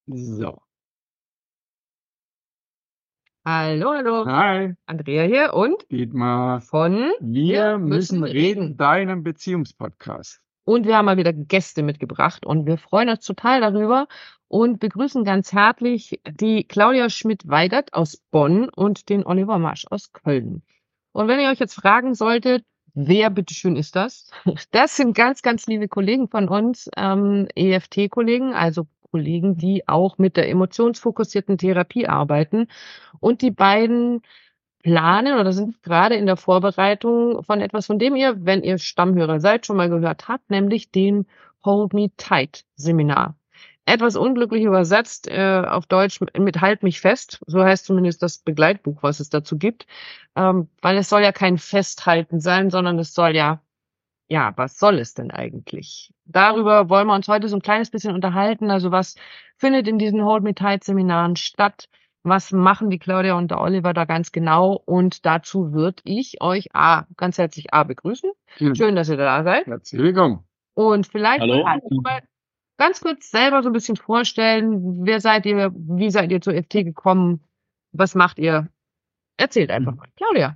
So. Hallo, hallo. Hi, Andrea hier und Dietmar. von Wir müssen reden, deinem Beziehungspodcast. Und wir haben mal wieder Gäste mitgebracht und wir freuen uns total darüber und begrüßen ganz herzlich die Claudia Schmidt-Weigert aus Bonn und den Oliver Marsch aus Köln. Und wenn ihr euch jetzt fragen solltet, wer bitteschön ist das? Das sind ganz, ganz liebe Kollegen von uns, EFT-Kollegen, also Kollegen, die auch mit der emotionsfokussierten Therapie arbeiten. Und die beiden planen oder sind gerade in der Vorbereitung von etwas, von dem ihr, wenn ihr Stammhörer seid, schon mal gehört habt, nämlich dem Hold Me Tight Seminar. Etwas unglücklich übersetzt, auf Deutsch mit Halt mich fest. So heißt zumindest das Begleitbuch, was es dazu gibt. Weil es soll ja kein Festhalten sein, sondern es soll ja, was soll es denn eigentlich? Darüber wollen wir uns heute so ein kleines bisschen unterhalten. Also, was findet in diesen Hold Me Tight Seminaren statt? Was machen die Claudia und der Oliver da ganz genau? Und dazu würde ich euch ganz herzlich begrüßen. Schön, dass ihr da seid. Herzlich willkommen. Und vielleicht Hallo. wollt ihr euch mal ganz kurz selber so ein bisschen vorstellen. Wer seid ihr? Wie seid ihr zur EFT gekommen? Was macht ihr? Erzählt einfach mal. Claudia.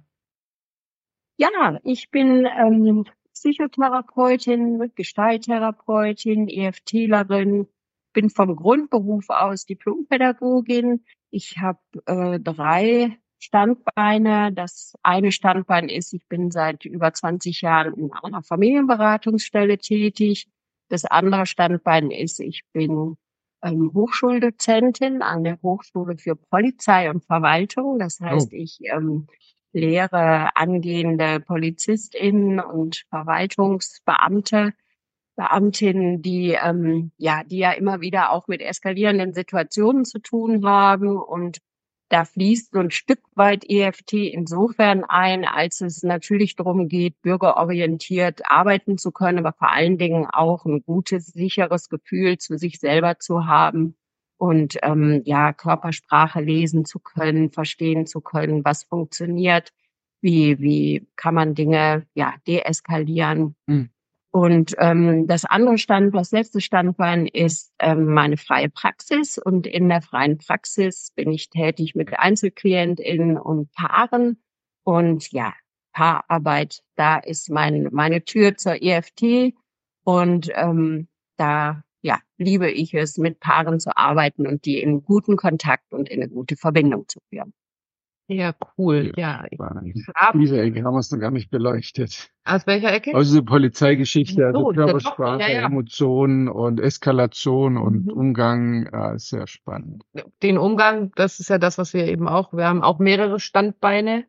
Ja, ich bin Psychotherapeutin, Gestalttherapeutin, EFTlerin, bin vom Grundberuf aus Diplompädagogin. Ich habe 3 Standbeine. Das eine Standbein ist, ich bin seit über 20 Jahren in einer Familienberatungsstelle tätig. Das andere Standbein ist, ich bin Hochschuldozentin an der Hochschule für Polizei und Verwaltung. Das heißt, ich lehre angehende PolizistInnen und Verwaltungsbeamte, Beamtinnen, die ja immer wieder auch mit eskalierenden Situationen zu tun haben. Und da fließt so ein Stück weit EFT insofern ein, als es natürlich darum geht, bürgerorientiert arbeiten zu können, aber vor allen Dingen auch ein gutes, sicheres Gefühl zu sich selber zu haben und ja, Körpersprache lesen zu können, verstehen zu können, was funktioniert, wie kann man Dinge ja deeskalieren. Und das letzte Standbein ist meine freie Praxis. Und in der freien Praxis bin ich tätig mit EinzelklientInnen und Paaren. Und ja, Paararbeit, da ist meine Tür zur EFT. Und da ja, liebe ich es, mit Paaren zu arbeiten und die in guten Kontakt und in eine gute Verbindung zu führen. Ja, cool. Ja, Diese Ecke haben wir es noch gar nicht beleuchtet. aus welcher Ecke? Also die Polizeigeschichte, also So, doch, Körpersprache, ja. Emotionen und Eskalation und Mhm. Umgang, ist sehr spannend. Den Umgang, das ist ja das, was wir eben auch, wir haben auch mehrere Standbeine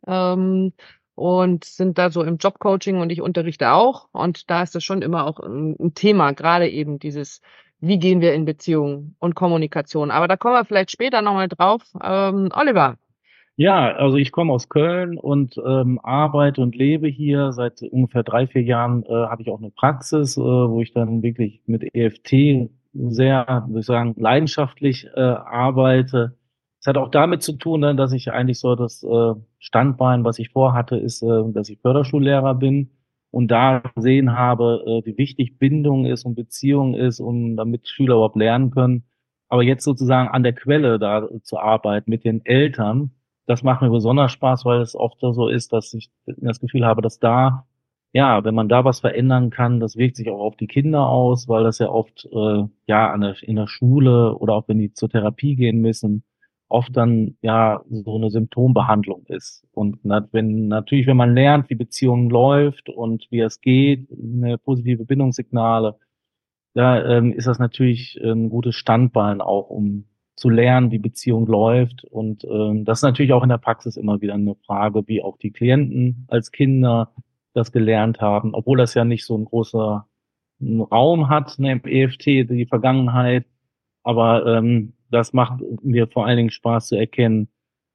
und sind da so im Jobcoaching und ich unterrichte auch. Und da ist das schon immer auch ein Thema, gerade eben dieses, wie gehen wir in Beziehungen und Kommunikation. Aber da kommen wir vielleicht später nochmal drauf. Oliver. Ja, also ich komme aus Köln und arbeite und lebe hier. Seit ungefähr 3, 4 Jahren habe ich auch eine Praxis, wo ich dann wirklich mit EFT sehr, würde ich sagen, leidenschaftlich arbeite. Es hat auch damit zu tun, dann, dass ich eigentlich so das Standbein, was ich vorhatte, ist, dass ich Förderschullehrer bin und da gesehen habe, wie wichtig Bindung ist und Beziehung ist, und damit Schüler überhaupt lernen können. Aber jetzt sozusagen an der Quelle da zu arbeiten mit den Eltern, das macht mir besonders Spaß, weil es oft so ist, dass ich das Gefühl habe, dass da, ja, wenn man da was verändern kann, das wirkt sich auch auf die Kinder aus, weil das ja oft, ja, in der Schule oder auch wenn die zur Therapie gehen müssen, oft dann, ja, so eine Symptombehandlung ist. Und wenn man lernt, wie Beziehung läuft und wie es geht, eine positive Bindungssignale, da ist das natürlich ein gutes Standbein auch, um zu lernen, wie Beziehung läuft. Und das ist natürlich auch in der Praxis immer wieder eine Frage, wie auch die Klienten als Kinder das gelernt haben, obwohl das ja nicht so ein großer Raum hat, ne, im EFT, die Vergangenheit. Aber das macht mir vor allen Dingen Spaß zu erkennen,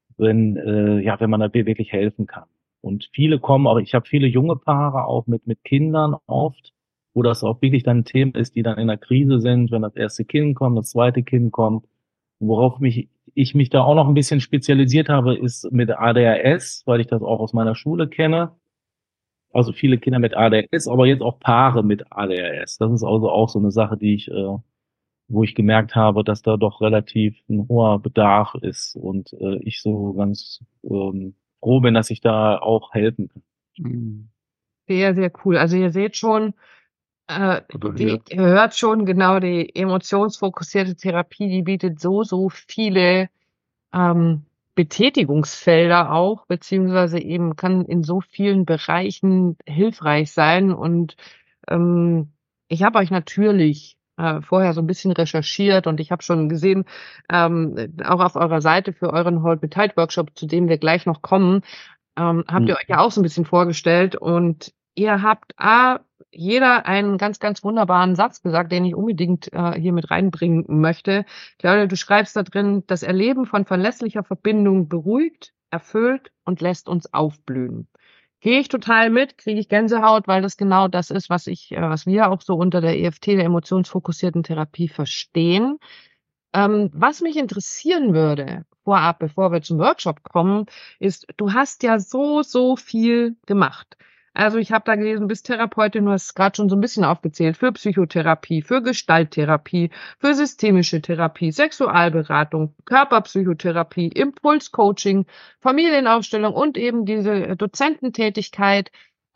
wenn man da wirklich helfen kann. Und viele kommen, aber ich habe viele junge Paare auch mit Kindern oft, wo das auch wirklich dann ein Thema ist, die dann in der Krise sind, wenn das erste Kind kommt, das zweite Kind kommt. Worauf ich mich da auch noch ein bisschen spezialisiert habe, ist mit ADHS, weil ich das auch aus meiner Schule kenne. Also viele Kinder mit ADHS, aber jetzt auch Paare mit ADHS. Das ist also auch so eine Sache, die ich wo ich gemerkt habe, dass da doch relativ ein hoher Bedarf ist und ich so ganz froh bin, dass ich da auch helfen kann. Mhm. Sehr, sehr cool. Also ihr seht schon, Oder ihr hört schon genau, die emotionsfokussierte Therapie, die bietet so viele Betätigungsfelder auch, beziehungsweise eben kann in so vielen Bereichen hilfreich sein. Und ich habe euch natürlich vorher so ein bisschen recherchiert und ich habe schon gesehen, auch auf eurer Seite für euren Hold Me Tight Workshop, zu dem wir gleich noch kommen, habt ihr euch ja auch so ein bisschen vorgestellt und ihr habt jeder einen ganz, ganz wunderbaren Satz gesagt, den ich unbedingt hier mit reinbringen möchte. Claudia, du schreibst da drin, das Erleben von verlässlicher Verbindung beruhigt, erfüllt und lässt uns aufblühen. Gehe ich total mit, kriege ich Gänsehaut, weil das genau das ist, was wir auch so unter der EFT, der emotionsfokussierten Therapie, verstehen. Was mich interessieren würde, vorab, bevor wir zum Workshop kommen, ist, du hast ja so viel gemacht. Also ich habe da gelesen, du bist Therapeutin, du hast es gerade schon so ein bisschen aufgezählt, für Psychotherapie, für Gestalttherapie, für systemische Therapie, Sexualberatung, Körperpsychotherapie, Impulscoaching, Familienaufstellung und eben diese Dozententätigkeit.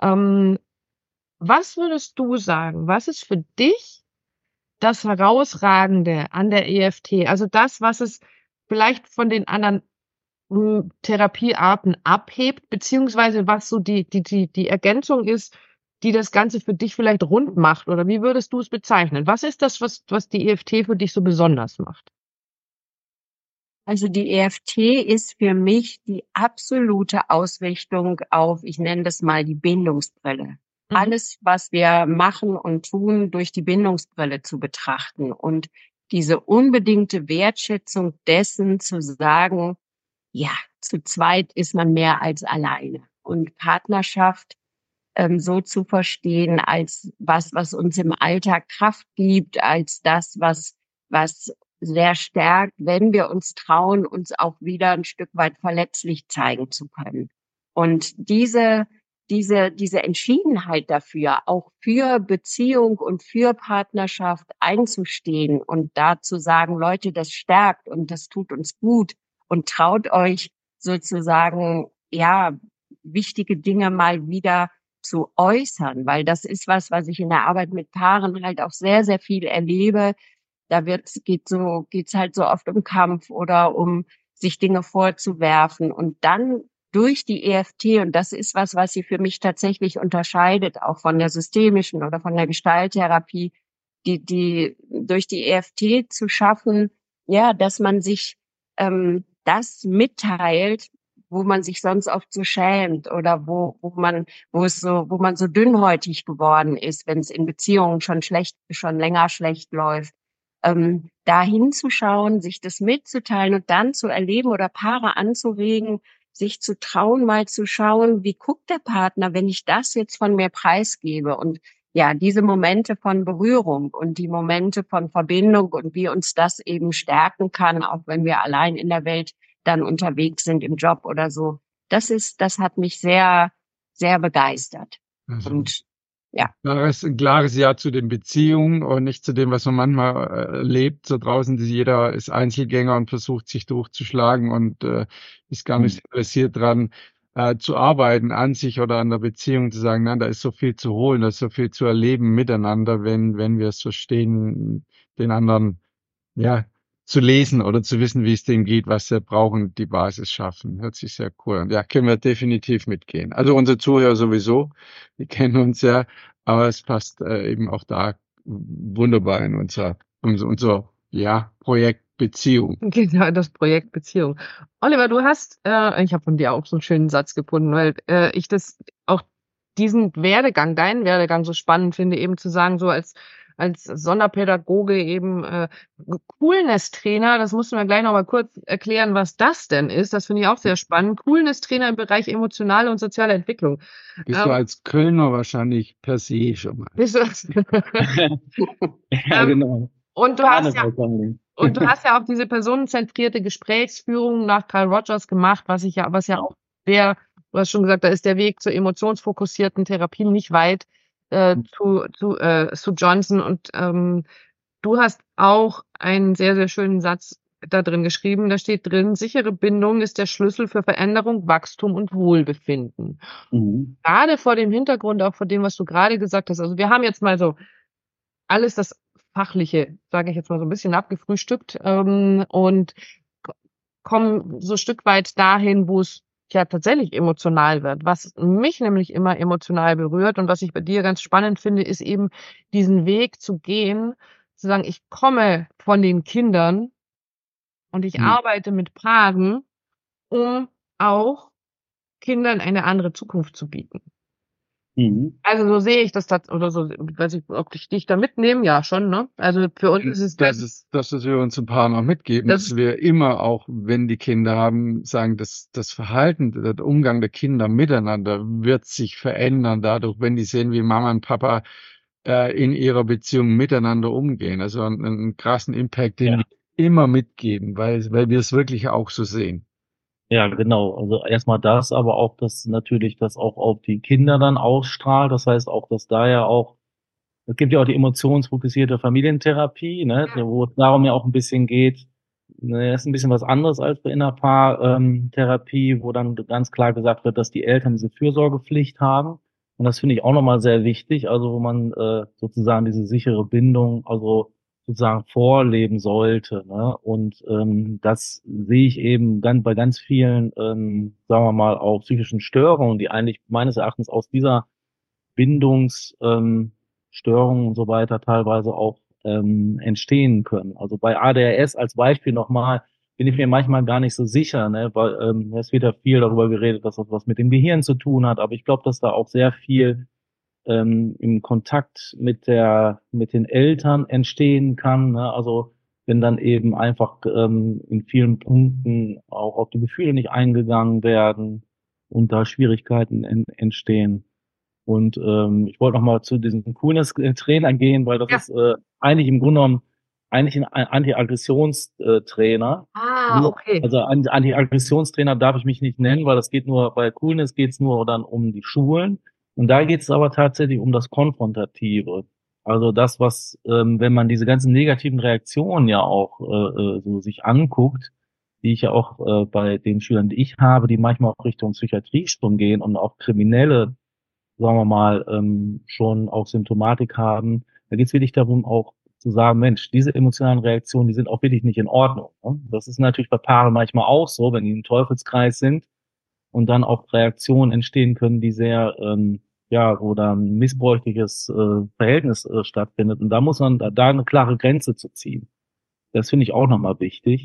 Was würdest du sagen? Was ist für dich das Herausragende an der EFT? Also das, was es vielleicht von den anderen Therapiearten abhebt, beziehungsweise was so die Ergänzung ist, die das Ganze für dich vielleicht rund macht? Oder wie würdest du es bezeichnen? Was ist das, was die EFT für dich so besonders macht? Also die EFT ist für mich die absolute Ausrichtung auf, ich nenne das mal die Bindungsbrille. Alles, was wir machen und tun, durch die Bindungsbrille zu betrachten und diese unbedingte Wertschätzung dessen zu sagen, ja, zu zweit ist man mehr als alleine. Und Partnerschaft so zu verstehen als was uns im Alltag Kraft gibt, als das, was sehr stärkt, wenn wir uns trauen, uns auch wieder ein Stück weit verletzlich zeigen zu können. Und diese Entschiedenheit dafür, auch für Beziehung und für Partnerschaft einzustehen und da zu sagen, Leute, das stärkt und das tut uns gut und traut euch sozusagen, ja, wichtige Dinge mal wieder zu äußern, weil das ist was ich in der Arbeit mit Paaren halt auch sehr, sehr viel erlebe. Da geht's halt so oft um Kampf oder um sich Dinge vorzuwerfen und dann durch die EFT, und das ist was sie für mich tatsächlich unterscheidet, auch von der systemischen oder von der Gestalttherapie, die durch die EFT zu schaffen, ja, dass man sich das mitteilt, wo man sich sonst oft so schämt oder wo man so dünnhäutig geworden ist, wenn es in Beziehungen schon länger schlecht läuft. Da hinzuschauen, sich das mitzuteilen und dann zu erleben oder Paare anzuregen, sich zu trauen, mal zu schauen, wie guckt der Partner, wenn ich das jetzt von mir preisgebe? Und ja, diese Momente von Berührung und die Momente von Verbindung und wie uns das eben stärken kann, auch wenn wir allein in der Welt dann unterwegs sind im Job oder so. Das hat mich sehr, sehr begeistert. Also Und ja. ein klares Ja zu den Beziehungen und nicht zu dem, was man manchmal erlebt. So draußen, jeder ist Einzelgänger und versucht, sich durchzuschlagen und ist gar nicht interessiert dran, zu arbeiten an sich oder an der Beziehung, zu sagen, nein, da ist so viel zu holen, da ist so viel zu erleben miteinander, wenn wir es verstehen, den anderen, ja, zu lesen oder zu wissen, wie es denen geht, was sie brauchen, die Basis schaffen. Hört sich sehr cool an. Ja, können wir definitiv mitgehen. Also unsere Zuhörer sowieso, die kennen uns ja, aber es passt eben auch da wunderbar in unser Projekt Beziehung. Genau, das Projekt Beziehung. Oliver, ich habe von dir auch so einen schönen Satz gefunden, weil ich das auch deinen Werdegang so spannend finde, eben zu sagen, so als Sonderpädagoge eben Coolness-Trainer, das musst du mir gleich noch mal kurz erklären, was das denn ist. Das finde ich auch sehr spannend. Coolness-Trainer im Bereich emotionale und soziale Entwicklung. Bist du als Kölner wahrscheinlich per se schon mal. Bist du das? Ja, genau. Und du hast ja auch diese personenzentrierte Gesprächsführung nach Carl Rogers gemacht, was ja auch du hast schon gesagt, da ist der Weg zur emotionsfokussierten Therapie nicht weit zu Johnson und du hast auch einen sehr, sehr schönen Satz da drin geschrieben. Da steht drin, sichere Bindung ist der Schlüssel für Veränderung, Wachstum und Wohlbefinden. Mhm. Gerade vor dem Hintergrund auch von dem, was du gerade gesagt hast. Also wir haben jetzt mal so alles das Fachliche, sage ich jetzt mal so ein bisschen abgefrühstückt, und kommen so ein Stück weit dahin, wo es ja tatsächlich emotional wird. Was mich nämlich immer emotional berührt und was ich bei dir ganz spannend finde, ist eben diesen Weg zu gehen, zu sagen, ich komme von den Kindern und ich Mhm. arbeite mit Paaren, um auch Kindern eine andere Zukunft zu bieten. Mhm. Also so sehe ich das oder so, weiß ich, ob ich dich da mitnehme, ja schon, ne? Also für uns ist es Das dass wir uns ein paar noch mitgeben, Das dass wir immer auch, wenn die Kinder haben, sagen, dass das Verhalten, der Umgang der Kinder miteinander wird sich verändern dadurch, wenn die sehen, wie Mama und Papa in ihrer Beziehung miteinander umgehen. Also einen krassen Impact, den Ja. wir immer mitgeben, weil wir es wirklich auch so sehen. Ja, genau. Also erstmal das, aber auch, dass natürlich das auch auf die Kinder dann ausstrahlt. Das heißt auch, dass da ja auch, es gibt ja auch die emotionsfokussierte Familientherapie, ne, wo es darum ja auch ein bisschen geht. Ne, das ist ein bisschen was anderes als bei Innerpaar-Therapie, wo dann ganz klar gesagt wird, dass die Eltern diese Fürsorgepflicht haben. Und das finde ich auch nochmal sehr wichtig, also wo man sozusagen diese sichere Bindung, also sozusagen vorleben sollte. Ne? Und das sehe ich eben bei ganz vielen, sagen wir mal, auch psychischen Störungen, die eigentlich meines Erachtens aus dieser Störungen und so weiter teilweise auch entstehen können. Also bei ADHS als Beispiel nochmal bin ich mir manchmal gar nicht so sicher, ne? Weil es wird ja viel darüber geredet, dass das was mit dem Gehirn zu tun hat, aber ich glaube, dass da auch sehr viel im Kontakt mit den Eltern entstehen kann. Ne? Also wenn dann eben einfach in vielen Punkten auch auf die Gefühle nicht eingegangen werden und da Schwierigkeiten entstehen. Und ich wollte noch mal zu diesen Coolness-Trainern gehen, weil das Ja. ist eigentlich im Grunde genommen eigentlich ein Anti-Aggressionstrainer. okay. Also Anti-Aggressionstrainer darf ich mich nicht nennen, weil das geht nur, bei Coolness geht es nur dann um die Schulen. Und da geht es aber tatsächlich um das Konfrontative. Also das, was, wenn man diese ganzen negativen Reaktionen ja auch so sich anguckt, die ich ja auch bei den Schülern, die ich habe, die manchmal auch Richtung Psychiatrie schon gehen und auch Kriminelle, sagen wir mal, schon auch Symptomatik haben. Da geht es wirklich darum, auch zu sagen, Mensch, diese emotionalen Reaktionen, die sind auch wirklich nicht in Ordnung. Ne? Das ist natürlich bei Paaren manchmal auch so, wenn die im Teufelskreis sind und dann auch Reaktionen entstehen können, die sehr, ja, wo da ein missbräuchliches Verhältnis stattfindet. Und da muss man da eine klare Grenze zu ziehen. Das finde ich auch nochmal wichtig,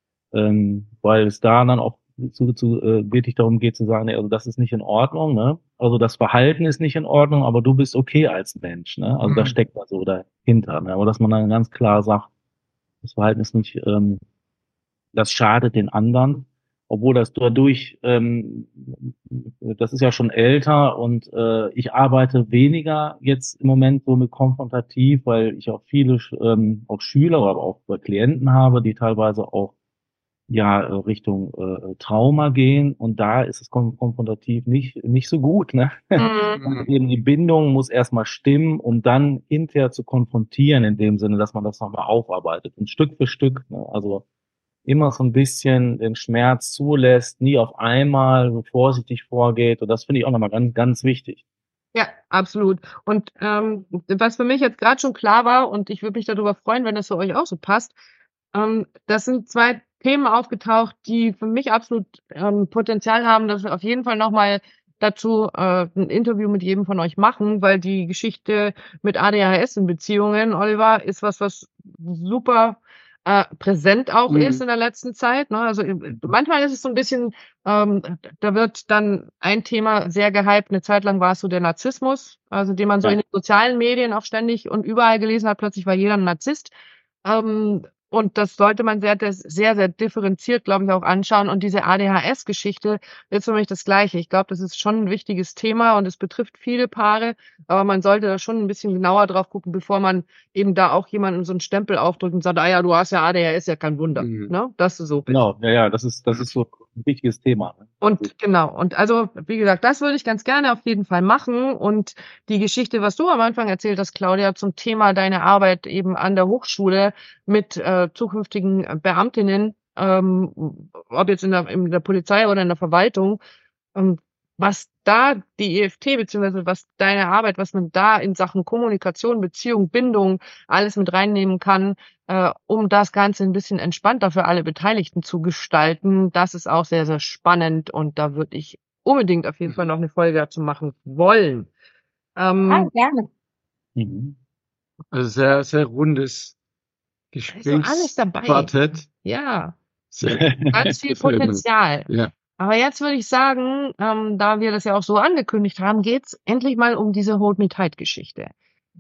weil es da dann auch wirklich darum geht zu sagen, nee, also das ist nicht in Ordnung, ne? Also das Verhalten ist nicht in Ordnung, aber du bist okay als Mensch, ne? Also das steckt da so dahinter, ne? Aber dass man dann ganz klar sagt, das Verhalten ist nicht, das schadet den anderen, obwohl das dadurch, das ist ja schon älter und ich arbeite weniger jetzt im Moment so mit konfrontativ, weil ich auch viele auch Schüler, aber auch Klienten habe, die teilweise auch ja Richtung Trauma gehen und da ist es konfrontativ nicht so gut, ne? Eben die Bindung muss erstmal stimmen, um dann hinterher zu konfrontieren, in dem Sinne, dass man das nochmal aufarbeitet. Und Stück für Stück, ne? Also immer so ein bisschen den Schmerz zulässt, nie auf einmal so vorsichtig vorgeht. Und das finde ich auch nochmal ganz, ganz wichtig. Ja, absolut. Und was für mich jetzt gerade schon klar war, und ich würde mich darüber freuen, wenn das für euch auch so passt, das sind zwei Themen aufgetaucht, die für mich absolut Potenzial haben, dass wir auf jeden Fall nochmal dazu ein Interview mit jedem von euch machen, weil die Geschichte mit ADHS in Beziehungen, Oliver, ist was super präsent auch ist in der letzten Zeit. Ne? Also manchmal ist es so ein bisschen, da wird dann ein Thema sehr gehypt. Eine Zeit lang war es so der Narzissmus, also den man so in den sozialen Medien auch ständig und überall gelesen hat. Plötzlich war jeder ein Narzisst. Und das sollte man sehr, sehr differenziert, glaube ich, auch anschauen. Und diese ADHS-Geschichte ist für mich das Gleiche. Ich glaube, das ist schon ein wichtiges Thema und es betrifft viele Paare. Aber man sollte da schon ein bisschen genauer drauf gucken, bevor man eben da auch jemandem so einen Stempel aufdrückt und sagt, ah ja, du hast ja ADHS, ja kein Wunder. Ne? Das ist so. Genau, ja, das ist so ein wichtiges Thema. Ne? Und genau, und also, wie gesagt, das würde ich ganz gerne auf jeden Fall machen. Und die Geschichte, was du am Anfang erzählt hast, Claudia, zum Thema deine Arbeit eben an der Hochschule mit zukünftigen Beamtinnen, ob jetzt in der Polizei oder in der Verwaltung, was da die EFT, beziehungsweise was deine Arbeit, was man da in Sachen Kommunikation, Beziehung, Bindung alles mit reinnehmen kann, um das Ganze ein bisschen entspannter für alle Beteiligten zu gestalten. Das ist auch sehr, sehr spannend und da würde ich unbedingt auf jeden Fall noch eine Folge dazu machen wollen. Gerne. Mhm. Also sehr, sehr rundes Also alles dabei. Gesprächsquartett. Ja, Sehr, ganz viel gefällt mir. Potenzial. Ja. Aber jetzt würde ich sagen, da wir das ja auch so angekündigt haben, geht's endlich mal um diese Hold Me Tight Geschichte.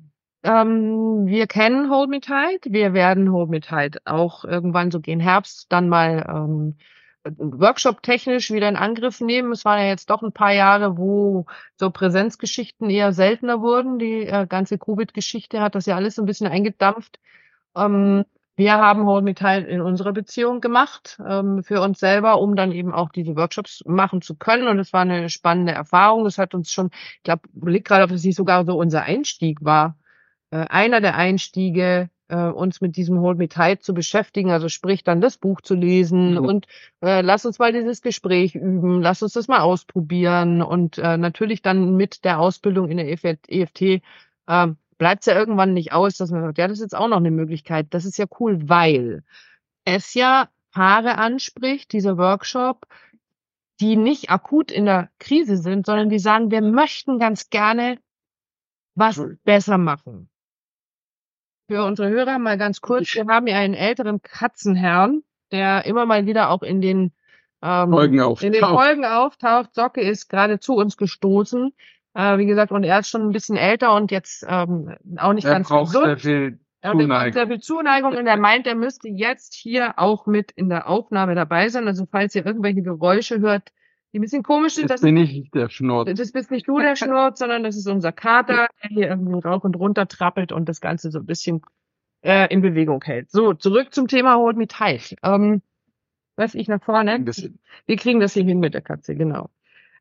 Wir kennen Hold Me Tight. Wir werden Hold Me Tight auch irgendwann so gegen Herbst dann mal Workshop-technisch wieder in Angriff nehmen. Es waren ja jetzt doch ein paar Jahre, wo so Präsenzgeschichten eher seltener wurden. Die ganze Covid-Geschichte hat das ja alles so ein bisschen eingedampft. Wir haben Hold Me Tight in unserer Beziehung gemacht, für uns selber, um dann eben auch diese Workshops machen zu können. Und es war eine spannende Erfahrung. Das hat uns schon, ich glaube, überlegt gerade, ob es nicht sogar so unser Einstieg war. Einer der Einstiege, uns mit diesem Hold Me Tight zu beschäftigen, also sprich dann das Buch zu lesen und lass uns mal dieses Gespräch üben, lass uns das mal ausprobieren und natürlich dann mit der Ausbildung in der EFT bleibt es ja irgendwann nicht aus, dass man sagt, ja, das ist jetzt auch noch eine Möglichkeit. Das ist ja cool, weil es ja Paare anspricht, dieser Workshop, die nicht akut in der Krise sind, sondern die sagen, wir möchten ganz gerne was besser machen. Für unsere Hörer mal ganz kurz, wir haben hier einen älteren Katzenherrn, der immer mal wieder auch in den Folgen auftaucht. Socke ist gerade zu uns gestoßen. Wie gesagt, und er ist schon ein bisschen älter und jetzt auch nicht ganz braucht sehr gesund. viel Er braucht Zuneigung. sehr viel Zuneigung und er meint, er müsste jetzt hier auch mit in der Aufnahme dabei sein. Also falls ihr irgendwelche Geräusche hört, die ein bisschen komisch sind, Das bin ich, der Schnurz. das bist nicht du, der Schnurz, sondern das ist unser Kater, der hier irgendwie rauf und runter trappelt und das Ganze so ein bisschen in Bewegung hält. So, zurück zum Thema Hold Me Tight. Was ich nach vorne? Wir kriegen das hier hin mit der Katze, genau.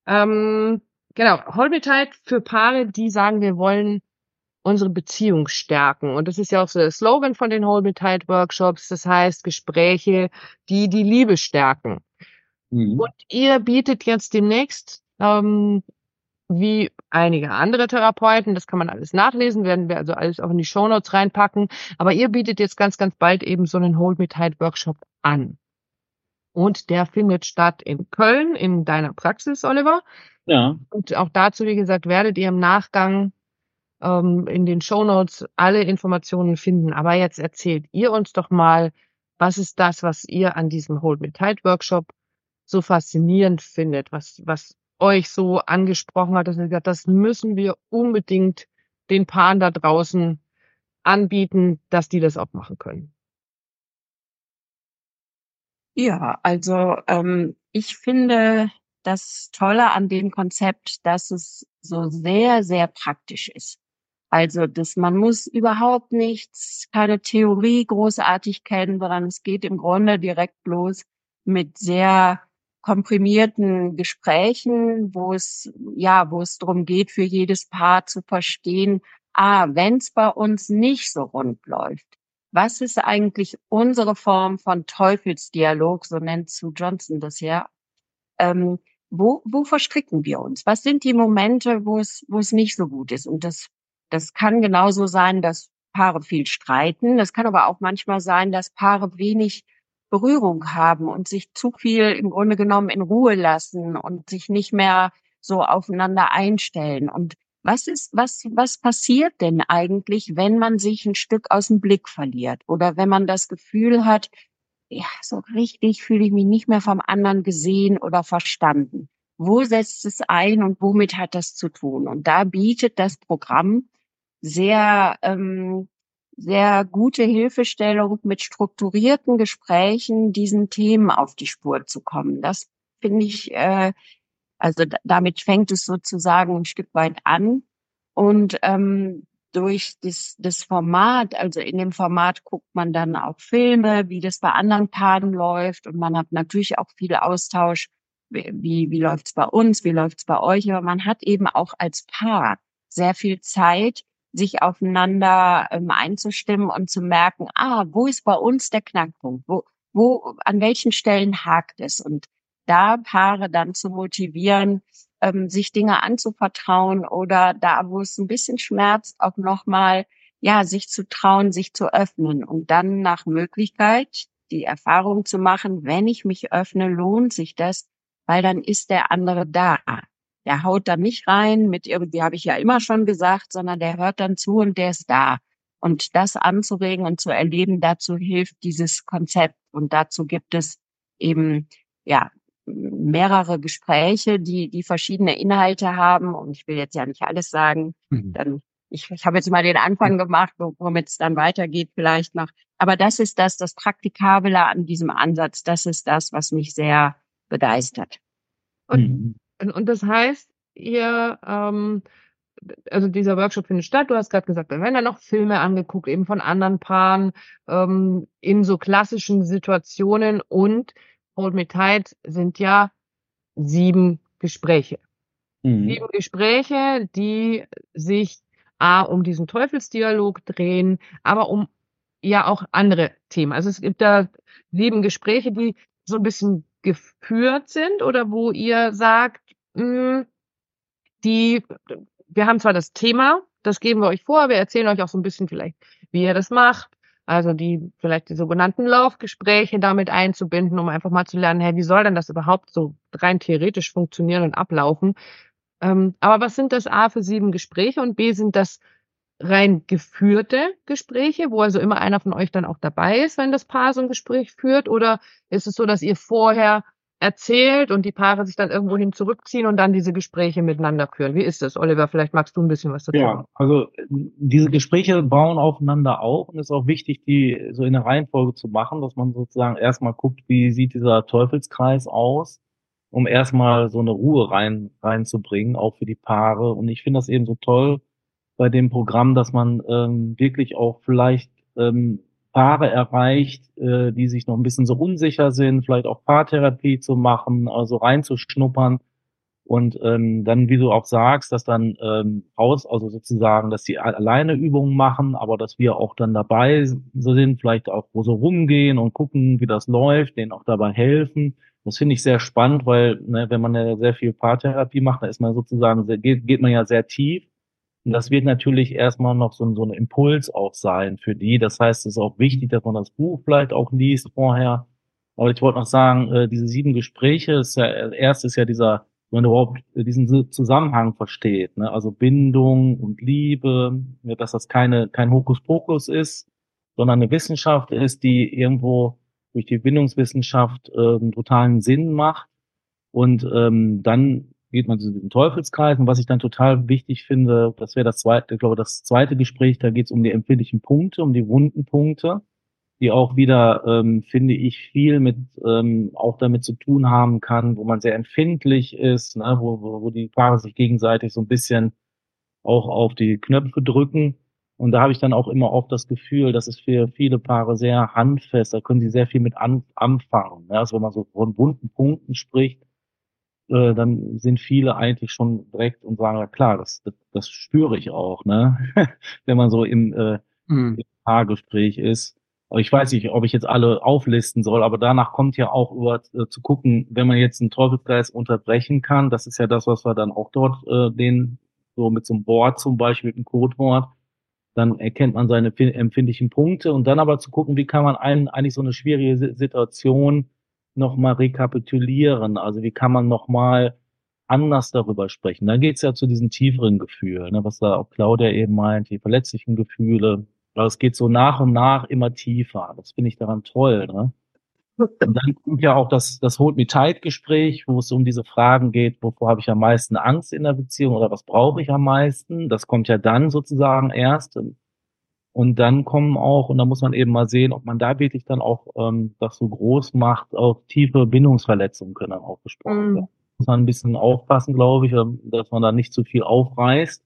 Genau, Hold Me Tight für Paare, die sagen, wir wollen unsere Beziehung stärken. Und das ist ja auch so der Slogan von den Hold Me Tight Workshops. Das heißt, Gespräche, die die Liebe stärken. Und ihr bietet jetzt demnächst, wie einige andere Therapeuten, das kann man alles nachlesen, werden wir also alles auch in die Shownotes reinpacken. Aber ihr bietet jetzt ganz, ganz bald eben so einen Hold Me Tight Workshop an. Und der findet statt in Köln, in deiner Praxis, Oliver. Ja. Und auch dazu, wie gesagt, werdet ihr im Nachgang in den Shownotes alle Informationen finden. Aber jetzt erzählt ihr uns doch mal, was ist das, was ihr an diesem Hold Me Tight Workshop so faszinierend findet, was euch so angesprochen hat, dass ihr gesagt, das müssen wir unbedingt den Paaren da draußen anbieten, dass die das auch machen können. Ja, also ich finde das Tolle an dem Konzept, dass es so sehr, sehr praktisch ist. Also, man muss überhaupt nichts, keine Theorie großartig kennen, sondern es geht im Grunde direkt los mit sehr komprimierten Gesprächen, wo es darum geht, für jedes Paar zu verstehen, wenn es bei uns nicht so rund läuft, was ist eigentlich unsere Form von Teufelsdialog, so nennt Sue Johnson das ja. Wo verstricken wir uns? Was sind die Momente, wo es nicht so gut ist? Und das kann genauso sein, dass Paare viel streiten. Das kann aber auch manchmal sein, dass Paare wenig Berührung haben und sich zu viel im Grunde genommen in Ruhe lassen und sich nicht mehr so aufeinander einstellen. Und was passiert denn eigentlich, wenn man sich ein Stück aus dem Blick verliert oder wenn man das Gefühl hat, ja, so richtig fühle ich mich nicht mehr vom anderen gesehen oder verstanden? Wo setzt es ein und womit hat das zu tun? Und da bietet das Programm sehr, sehr gute Hilfestellung mit strukturierten Gesprächen, diesen Themen auf die Spur zu kommen. Das finde ich, damit fängt es sozusagen ein Stück weit an. Und durch das Format, also in dem Format guckt man dann auch Filme, wie das bei anderen Paaren läuft. Und man hat natürlich auch viel Austausch wie läuft's bei uns, wie läuft's bei euch? Aber man hat eben auch als Paar sehr viel Zeit, sich aufeinander einzustimmen und zu merken, wo ist bei uns der Knackpunkt? An welchen Stellen hakt es? Und da Paare dann zu motivieren, sich Dinge anzuvertrauen oder da, wo es ein bisschen schmerzt, auch nochmal, ja, sich zu trauen, sich zu öffnen und dann nach Möglichkeit die Erfahrung zu machen, wenn ich mich öffne, lohnt sich das, weil dann ist der andere da. Der haut da nicht rein mit irgendwie, habe ich ja immer schon gesagt, sondern der hört dann zu und der ist da. Und das anzuregen und zu erleben, dazu hilft dieses Konzept. Und dazu gibt es eben, ja, mehrere Gespräche, die verschiedene Inhalte haben. Und ich will jetzt ja nicht alles sagen. Dann, ich habe jetzt mal den Anfang gemacht, womit es dann weitergeht vielleicht noch. Aber das ist das Praktikable an diesem Ansatz. Das ist das, was mich sehr begeistert. Und das heißt, ihr, also dieser Workshop findet statt. Du hast gerade gesagt, da werden dann noch Filme angeguckt, eben von anderen Paaren, in so klassischen Situationen. Und Hold Me Tight sind ja 7 Gespräche. 7 Gespräche, die sich um diesen Teufelsdialog drehen, aber um ja auch andere Themen. Also es gibt da 7 Gespräche, die so ein bisschen geführt sind oder wo ihr sagt, wir haben zwar das Thema, das geben wir euch vor, wir erzählen euch auch so ein bisschen vielleicht, wie ihr das macht, also vielleicht die sogenannten Laufgespräche damit einzubinden, um einfach mal zu lernen, hey, wie soll denn das überhaupt so rein theoretisch funktionieren und ablaufen? Aber was sind das A für 7 Gespräche und B sind das rein geführte Gespräche, wo also immer einer von euch dann auch dabei ist, wenn das Paar so ein Gespräch führt? Oder ist es so, dass ihr vorher erzählt und die Paare sich dann irgendwohin zurückziehen und dann diese Gespräche miteinander führen? Wie ist das, Oliver? Vielleicht magst du ein bisschen was dazu sagen. Ja, also diese Gespräche bauen aufeinander auf und es ist auch wichtig, die so in der Reihenfolge zu machen, dass man sozusagen erstmal guckt, wie sieht dieser Teufelskreis aus, um erstmal so eine Ruhe reinzubringen, auch für die Paare. Und ich finde das eben so toll bei dem Programm, dass man wirklich auch vielleicht Paare erreicht, die sich noch ein bisschen so unsicher sind, vielleicht auch Paartherapie zu machen, also reinzuschnuppern. Und dann, wie du auch sagst, dass dann also sozusagen, dass die alleine Übungen machen, aber dass wir auch dann dabei sind, vielleicht auch wo so rumgehen und gucken, wie das läuft, denen auch dabei helfen. Das finde ich sehr spannend, weil wenn man ja sehr viel Paartherapie macht, da ist man sozusagen, geht man ja sehr tief. Und das wird natürlich erstmal noch so ein Impuls auch sein für die. Das heißt, es ist auch wichtig, dass man das Buch vielleicht auch liest vorher. Aber ich wollte noch sagen, diese 7 Gespräche, erst ist ja wenn man überhaupt diesen Zusammenhang versteht, ne? Also Bindung und Liebe, ja, dass das kein Hokuspokus ist, sondern eine Wissenschaft ist, die irgendwo durch die Bindungswissenschaft einen totalen Sinn macht. Und dann geht man zu diesem Teufelskreis. Und was ich dann total wichtig finde, das wäre ich glaube, das zweite Gespräch, da geht es um die empfindlichen Punkte, um die wunden Punkte, die auch wieder, finde ich, viel mit auch damit zu tun haben kann, wo man sehr empfindlich ist, ne, wo die Paare sich gegenseitig so ein bisschen auch auf die Knöpfe drücken. Und da habe ich dann auch immer oft das Gefühl, dass es für viele Paare sehr handfest, da können sie sehr viel mit anfangen. Ne? Also wenn man so von wunden Punkten spricht, dann sind viele eigentlich schon direkt und sagen, ja klar, das spüre ich auch, ne? Wenn man so im Paargespräch ist. Aber ich weiß nicht, ob ich jetzt alle auflisten soll, aber danach kommt ja auch zu gucken, wenn man jetzt einen Teufelskreis unterbrechen kann, das ist ja das, was wir dann auch dort so mit so einem Wort zum Beispiel, mit einem Codewort, dann erkennt man seine empfindlichen Punkte und dann aber zu gucken, wie kann man eigentlich so eine schwierige Situation nochmal rekapitulieren, also wie kann man nochmal anders darüber sprechen. Dann geht's ja zu diesen tieferen Gefühlen, ne, was da auch Claudia eben meint, die verletzlichen Gefühle. Aber es geht so nach und nach immer tiefer. Das finde ich daran toll. Ne? Und dann kommt ja auch das Hold Me Tight Gespräch, wo es um diese Fragen geht, wovor habe ich am meisten Angst in der Beziehung oder was brauche ich am meisten. Das kommt ja dann sozusagen erst. Und dann kommen auch, und da muss man eben mal sehen, ob man da wirklich dann auch das so groß macht, auch tiefe Bindungsverletzungen können dann auch besprochen werden. Muss man ein bisschen aufpassen, glaube ich, dass man da nicht zu viel aufreißt.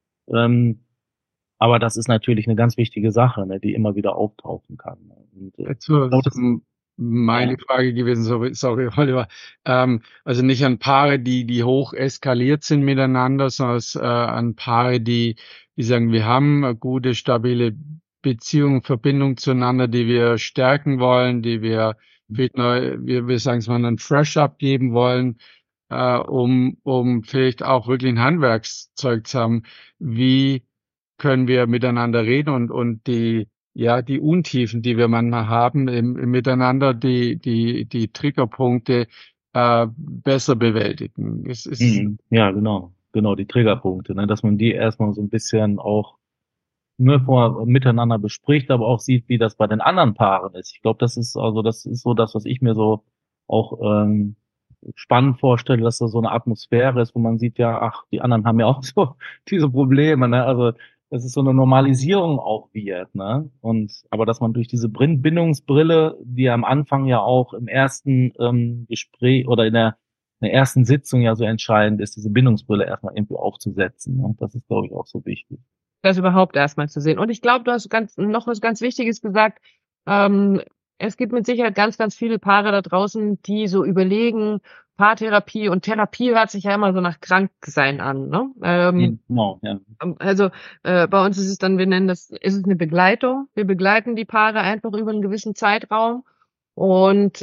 Aber das ist natürlich eine ganz wichtige Sache, ne, die immer wieder auftauchen kann. Und, meine Frage gewesen, sorry, Oliver. Also nicht an Paare, die hoch eskaliert sind miteinander, sondern an Paare, die sagen, wir haben eine gute, stabile Beziehung, Verbindung zueinander, die wir stärken wollen, die wir wir sagen es mal, einen Fresh-Up geben wollen, um vielleicht auch wirklich ein Handwerkszeug zu haben. Wie können wir miteinander reden und die Untiefen, die wir manchmal haben im Miteinander, die Triggerpunkte besser bewältigen. Ja, genau, die Triggerpunkte, ne, dass man die erstmal so ein bisschen auch miteinander bespricht, aber auch sieht, wie das bei den anderen Paaren ist. Ich glaube, das ist so das, was ich mir so auch spannend vorstelle, dass da so eine Atmosphäre ist, wo man sieht, ja, ach, die anderen haben ja auch so diese Probleme, ne? Also dass es so eine Normalisierung auch wird, ne? Aber dass man durch diese Bindungsbrille, die am Anfang ja auch im ersten Gespräch oder in der ersten Sitzung ja so entscheidend ist, diese Bindungsbrille erstmal irgendwo aufzusetzen, ne? Das ist, glaube ich, auch so wichtig. Das überhaupt erstmal zu sehen. Und ich glaube, du hast noch was ganz Wichtiges gesagt. Es gibt mit Sicherheit ganz, ganz viele Paare da draußen, die so überlegen, Paartherapie und Therapie hört sich ja immer so nach Kranksein an, ne? Genau, ja. Also bei uns ist es dann, ist es eine Begleitung. Wir begleiten die Paare einfach über einen gewissen Zeitraum. Und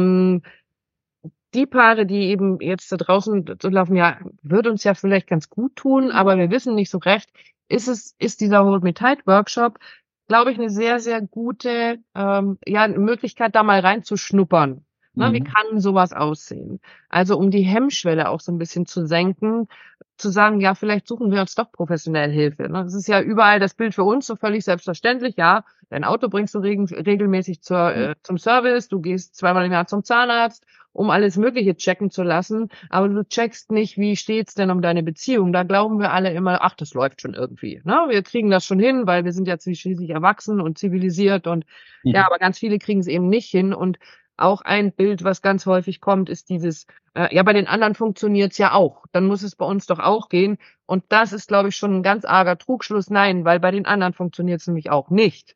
die Paare, die eben jetzt da draußen so laufen, ja, würde uns ja vielleicht ganz gut tun, aber wir wissen nicht so recht, ist dieser Hold Me Tight Workshop, glaube ich, eine sehr, sehr gute Möglichkeit, da mal reinzuschnuppern. Ne, wie kann sowas aussehen? Also um die Hemmschwelle auch so ein bisschen zu senken, zu sagen, ja, vielleicht suchen wir uns doch professionell Hilfe. Ne? Das ist ja überall das Bild für uns so völlig selbstverständlich. Ja, dein Auto bringst du regelmäßig zum Service, du gehst 2-mal im Jahr zum Zahnarzt, um alles Mögliche checken zu lassen, aber du checkst nicht, wie steht's denn um deine Beziehung. Da glauben wir alle immer, ach, das läuft schon irgendwie. Ne? Wir kriegen das schon hin, weil wir sind ja schließlich erwachsen und zivilisiert und ja, aber ganz viele kriegen es eben nicht hin. Und auch ein Bild, was ganz häufig kommt, ist dieses, ja, bei den anderen funktioniert's ja auch. Dann muss es bei uns doch auch gehen. Und das ist, glaube ich, schon ein ganz arger Trugschluss. Nein, weil bei den anderen funktioniert's nämlich auch nicht.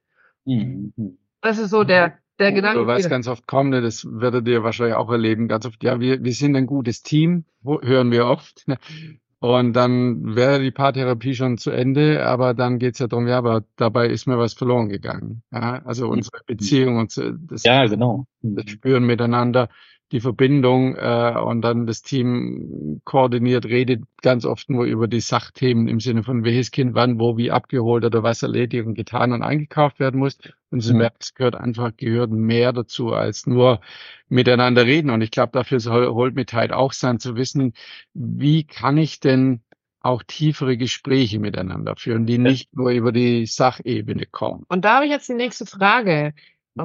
Das ist so der Gedanke. Was ganz oft kommt, ne, das werdet ihr wahrscheinlich auch erleben, ganz oft, ja, wir sind ein gutes Team, hören wir oft. Ne? Und dann wäre die Paartherapie schon zu Ende, aber dann geht's ja darum, ja, aber dabei ist mir was verloren gegangen. Ja? Also unsere Beziehung und das Spüren miteinander, die Verbindung und dann das Team koordiniert, redet ganz oft nur über die Sachthemen im Sinne von welches Kind wann, wo, wie abgeholt oder was erledigt und getan und eingekauft werden muss. Und sie merkt, es gehört mehr dazu als nur miteinander reden. Und ich glaube, dafür holt mit halt auch sein, zu wissen, wie kann ich denn auch tiefere Gespräche miteinander führen, die nicht nur über die Sachebene kommen. Und da habe ich jetzt die nächste Frage.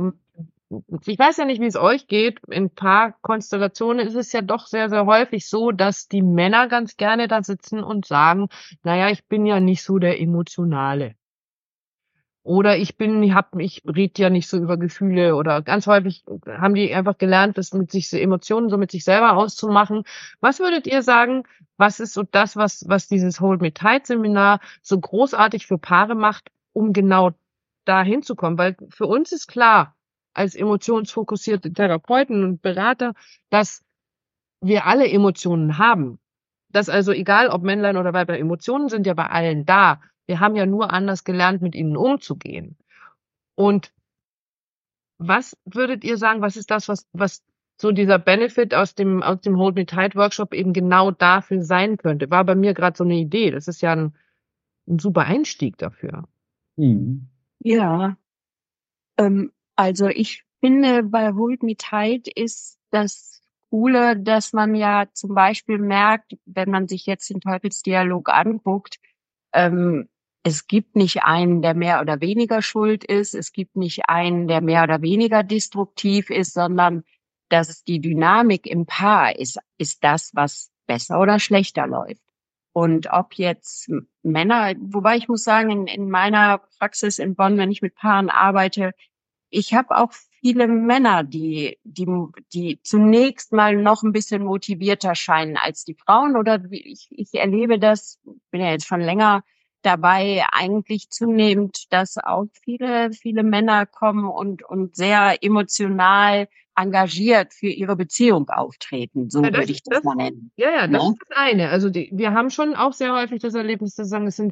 Ich weiß ja nicht, wie es euch geht. In Paarkonstellationen ist es ja doch sehr, sehr häufig so, dass die Männer ganz gerne da sitzen und sagen, naja, ich bin ja nicht so der Emotionale. Oder ich rede ja nicht so über Gefühle oder ganz häufig haben die einfach gelernt, das mit sich Emotionen so mit sich selber auszumachen. Was würdet ihr sagen, was ist so das, was dieses Hold Me Tight Seminar so großartig für Paare macht, um genau da hinzukommen? Weil für uns ist klar, als emotionsfokussierte Therapeuten und Berater, dass wir alle Emotionen haben. Dass also egal, ob Männlein oder Weiblein, Emotionen sind ja bei allen da. Wir haben ja nur anders gelernt, mit ihnen umzugehen. Und was würdet ihr sagen, was ist das, was so dieser Benefit aus dem Hold Me Tight Workshop eben genau dafür sein könnte? War bei mir gerade so eine Idee. Das ist ja ein super Einstieg dafür. Ja, also ich finde, bei Hold Me Tight ist das Coole, dass man ja zum Beispiel merkt, wenn man sich jetzt den Teufelsdialog anguckt, es gibt nicht einen, der mehr oder weniger schuld ist. Es gibt nicht einen, der mehr oder weniger destruktiv ist, sondern dass die Dynamik im Paar ist das, was besser oder schlechter läuft. Und ob jetzt Männer, wobei ich muss sagen, in meiner Praxis in Bonn, wenn ich mit Paaren arbeite, ich habe auch viele Männer, die zunächst mal noch ein bisschen motivierter scheinen als die Frauen. Oder ich erlebe das, bin ja jetzt schon länger dabei eigentlich zunehmend, dass auch viele Männer kommen und sehr emotional engagiert für ihre Beziehung auftreten. So Ja, würde ich das mal nennen. ja, das Ne? ist das eine. Also wir haben schon auch sehr häufig das Erlebnis, dass sagen, es sind,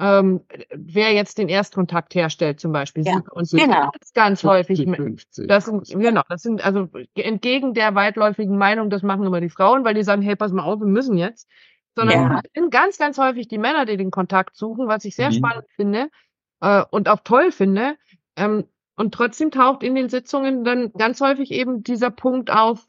wer jetzt den Erstkontakt herstellt zum Beispiel, Ja, sind bei uns genau. ganz häufig, 50-50. das sind also entgegen der weitläufigen Meinung, das machen immer die Frauen, weil die sagen, hey, pass mal auf, wir müssen jetzt, sondern Ja. es sind ganz häufig die Männer, die den Kontakt suchen, was ich sehr Mhm. spannend finde, und auch toll finde. Und trotzdem taucht in den Sitzungen dann ganz häufig eben dieser Punkt auf,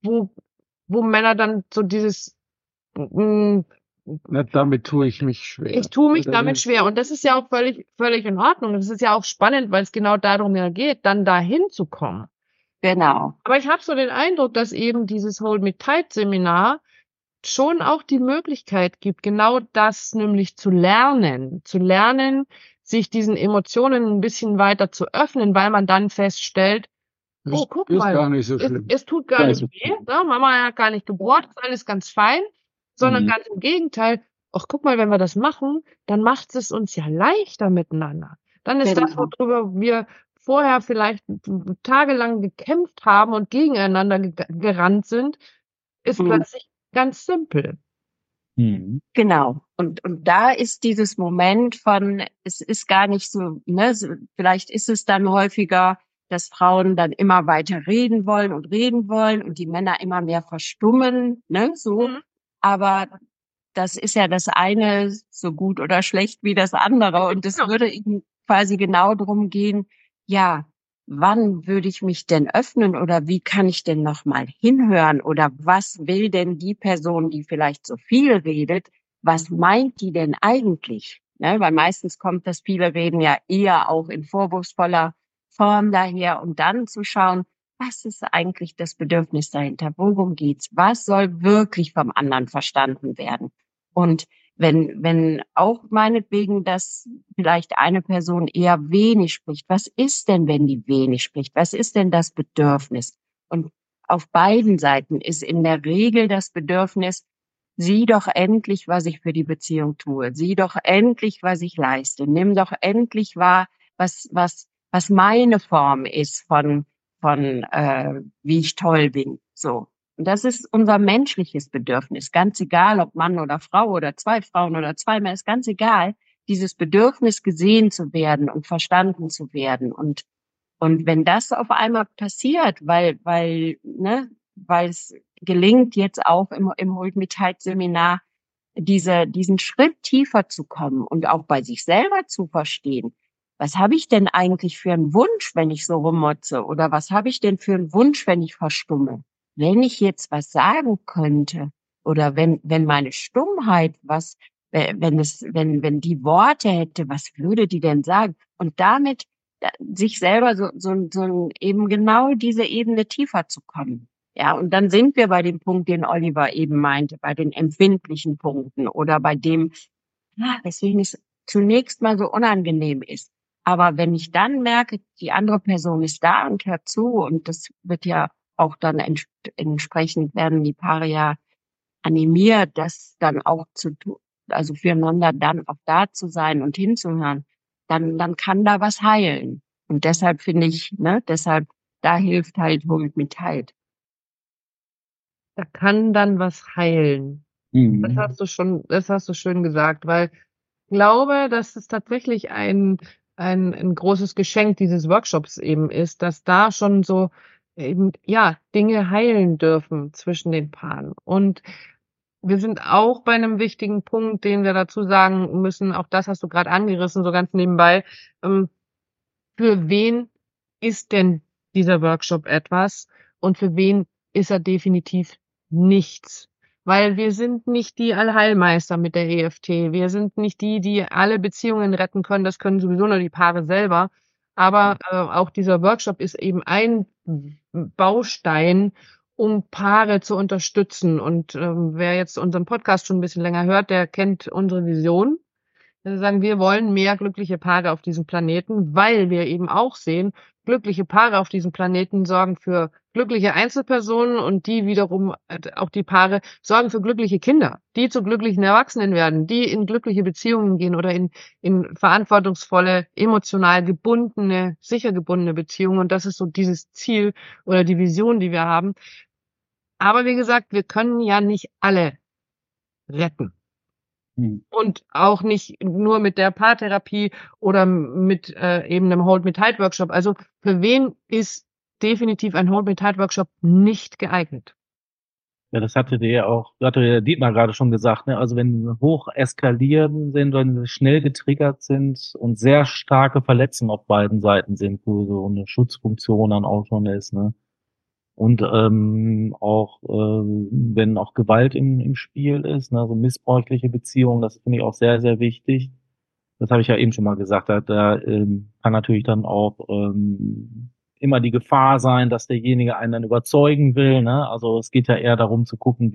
wo Männer dann so dieses, mm, Na, damit tue ich mich schwer. ich tue mich Oder damit wie? schwer. Und das ist ja auch völlig in Ordnung. Das ist ja auch spannend, weil es genau darum ja geht, dann dahin zu kommen. Genau. Aber ich habe so den Eindruck, dass eben dieses Hold Me Tight Seminar schon auch die Möglichkeit gibt, genau das nämlich zu lernen, sich diesen Emotionen ein bisschen weiter zu öffnen, weil man dann feststellt, oh, guck Ist mal, gar nicht so schlimm. es tut gar nicht weh, ne? Mama hat gar nicht gebohrt, ist alles ganz fein, sondern Mhm. ganz im Gegenteil. Ach, guck mal, wenn wir das machen, dann macht es uns ja leichter miteinander. Dann ist das, Genau. worüber wir vorher vielleicht tagelang gekämpft haben und gegeneinander gerannt sind, ist Mhm. plötzlich ganz simpel. Mhm. Genau. Und da ist dieses Moment von, es ist gar nicht so, ne, vielleicht ist es dann häufiger, dass Frauen dann immer weiter reden wollen und die Männer immer mehr verstummen, ne, so. Mhm. Aber das ist ja das eine so gut oder schlecht wie das andere. Und es Genau. würde eben quasi genau darum gehen, ja, wann würde ich mich denn öffnen oder wie kann ich denn noch mal hinhören oder was will denn die Person, die vielleicht so viel redet, was meint die denn eigentlich? Ne? Weil meistens kommt das viele Reden ja eher auch in vorwurfsvoller Form daher, um dann zu schauen, was ist eigentlich das Bedürfnis dahinter? Worum geht's? Was soll wirklich vom anderen verstanden werden? Und wenn auch meinetwegen, dass vielleicht eine Person eher wenig spricht, was ist denn, wenn die wenig spricht? Was ist denn das Bedürfnis? Und auf beiden Seiten ist in der Regel das Bedürfnis, sieh doch endlich, was ich für die Beziehung tue. Sieh doch endlich, was ich leiste. Nimm doch endlich wahr, was meine Form ist von wie ich toll bin. So. Und das ist unser menschliches Bedürfnis. Ganz egal, ob Mann oder Frau oder zwei Frauen oder zwei Männer, ist ganz egal. Dieses Bedürfnis, gesehen zu werden und verstanden zu werden. Und wenn das auf einmal passiert, weil es gelingt jetzt auch im Hold Me Tight Seminar, diesen Schritt tiefer zu kommen und auch bei sich selber zu verstehen, was habe ich denn eigentlich für einen Wunsch, wenn ich so rummotze? Oder was habe ich denn für einen Wunsch, wenn ich verstumme? Wenn ich jetzt was sagen könnte oder wenn meine Stummheit wenn die Worte hätte, was würde die denn sagen? Und damit sich selber so eben genau diese Ebene tiefer zu kommen. Ja, und dann sind wir bei dem Punkt, den Oliver eben meinte, bei den empfindlichen Punkten oder bei dem, weswegen es zunächst mal so unangenehm ist. Aber wenn ich dann merke, die andere Person ist da und hört zu, und das wird ja auch dann entsprechend werden die Paare ja animiert, das dann auch zu tun, also füreinander dann auch da zu sein und hinzuhören, dann kann da was heilen. Und deshalb finde ich, ne, da hilft halt Hold Me Tight. Da kann dann was heilen. Das Mhm. hast du schön gesagt, weil ich glaube, dass es tatsächlich ein großes Geschenk dieses Workshops eben ist, dass da schon so eben, ja, Dinge heilen dürfen zwischen den Paaren. Und wir sind auch bei einem wichtigen Punkt, den wir dazu sagen müssen, auch das hast du gerade angerissen, so ganz nebenbei. Für wen ist denn dieser Workshop etwas und für wen ist er definitiv nichts? Weil wir sind nicht die Allheilmeister mit der EFT. Wir sind nicht die, die alle Beziehungen retten können. Das können sowieso nur die Paare selber. Aber auch dieser Workshop ist eben ein Baustein, um Paare zu unterstützen. Und wer jetzt unseren Podcast schon ein bisschen länger hört, der kennt unsere Vision. Wir sagen, wir wollen mehr glückliche Paare auf diesem Planeten, weil wir eben auch sehen, glückliche Paare auf diesem Planeten sorgen für glückliche Einzelpersonen und die wiederum, auch die Paare, sorgen für glückliche Kinder, die zu glücklichen Erwachsenen werden, die in glückliche Beziehungen gehen oder in verantwortungsvolle, emotional gebundene, sicher gebundene Beziehungen. Und das ist so dieses Ziel oder die Vision, die wir haben. Aber wie gesagt, wir können ja nicht alle retten. Und auch nicht nur mit der Paartherapie oder mit eben einem Hold Me Tight Workshop. Also für wen ist definitiv ein Hold Me Tight Workshop nicht geeignet? Ja, das hatte der Dietmar gerade schon gesagt, ne? Also wenn wir hoch eskalieren sind, wenn wir schnell getriggert sind und sehr starke Verletzungen auf beiden Seiten sind, wo so eine Schutzfunktion dann auch schon ist, ne? Und auch wenn auch Gewalt im Spiel ist, ne, so missbräuchliche Beziehungen, das finde ich auch sehr, sehr wichtig. Das habe ich ja eben schon mal gesagt. Da kann natürlich dann auch immer die Gefahr sein, dass derjenige einen dann überzeugen will. Ne? Also es geht ja eher darum zu gucken,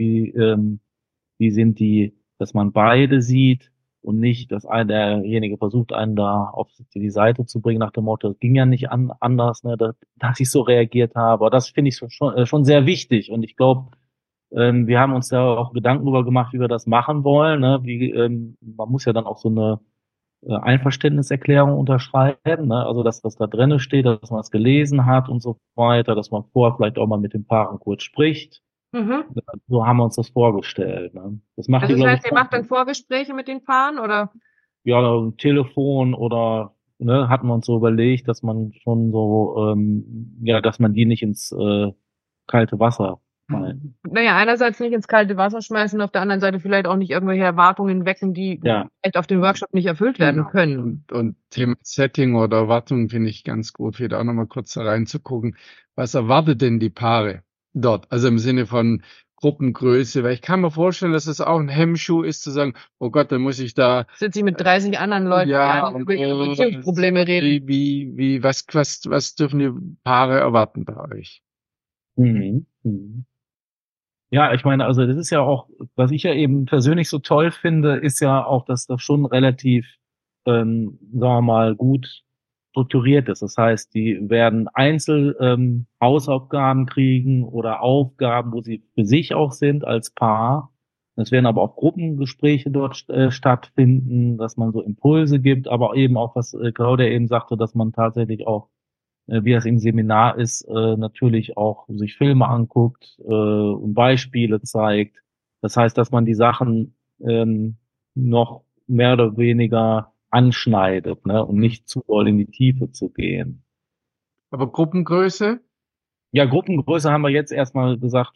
wie sind die, dass man beide sieht und nicht, dass derjenige versucht, einen da auf die Seite zu bringen nach dem Motto, es ging ja nicht anders, ne, dass ich so reagiert habe. Aber das finde ich schon sehr wichtig. Und ich glaube, wir haben uns da auch Gedanken darüber gemacht, wie wir das machen wollen. Ne? Man muss ja dann auch so eine Einverständniserklärung unterschreiben, ne? Also dass das da drinnen steht, dass man es gelesen hat und so weiter, dass man vorher vielleicht auch mal mit den Paaren kurz spricht. Mhm. So haben wir uns das vorgestellt. Ne? Das macht Also die, das glaube heißt, ich, ihr macht dann Vorgespräche mit den Paaren oder? ja, Telefon oder ne, hatten wir uns so überlegt, dass man schon so, ja, dass man die nicht ins kalte Wasser fallen. Naja, einerseits nicht ins kalte Wasser schmeißen, auf der anderen Seite vielleicht auch nicht irgendwelche Erwartungen wecken, die Ja. vielleicht auf dem Workshop nicht erfüllt werden können. Und Thema Setting oder Erwartung finde ich ganz gut, wieder auch nochmal kurz da reinzugucken. Was erwartet denn die Paare dort? Also im Sinne von Gruppengröße, weil ich kann mir vorstellen, dass es auch ein Hemmschuh ist, zu sagen, oh Gott, dann muss ich da Sitze ich mit 30 anderen Leuten, ja, die über ihre Beziehungsprobleme reden. was dürfen die Paare erwarten bei euch? Mhm. Mhm. Ja, ich meine, also das ist ja auch, was ich ja eben persönlich so toll finde, ist ja auch, dass das schon relativ, sagen wir mal, gut strukturiert ist. Das heißt, die werden Hausaufgaben kriegen oder Aufgaben, wo sie für sich auch sind als Paar. Es werden aber auch Gruppengespräche dort stattfinden, dass man so Impulse gibt, aber eben auch, was Claudia eben sagte, dass man tatsächlich auch wie das im Seminar ist, natürlich auch sich Filme anguckt und Beispiele zeigt. Das heißt, dass man die Sachen noch mehr oder weniger anschneidet, ne, um nicht zu doll in die Tiefe zu gehen. Aber Gruppengröße? Ja, Gruppengröße haben wir jetzt erstmal gesagt,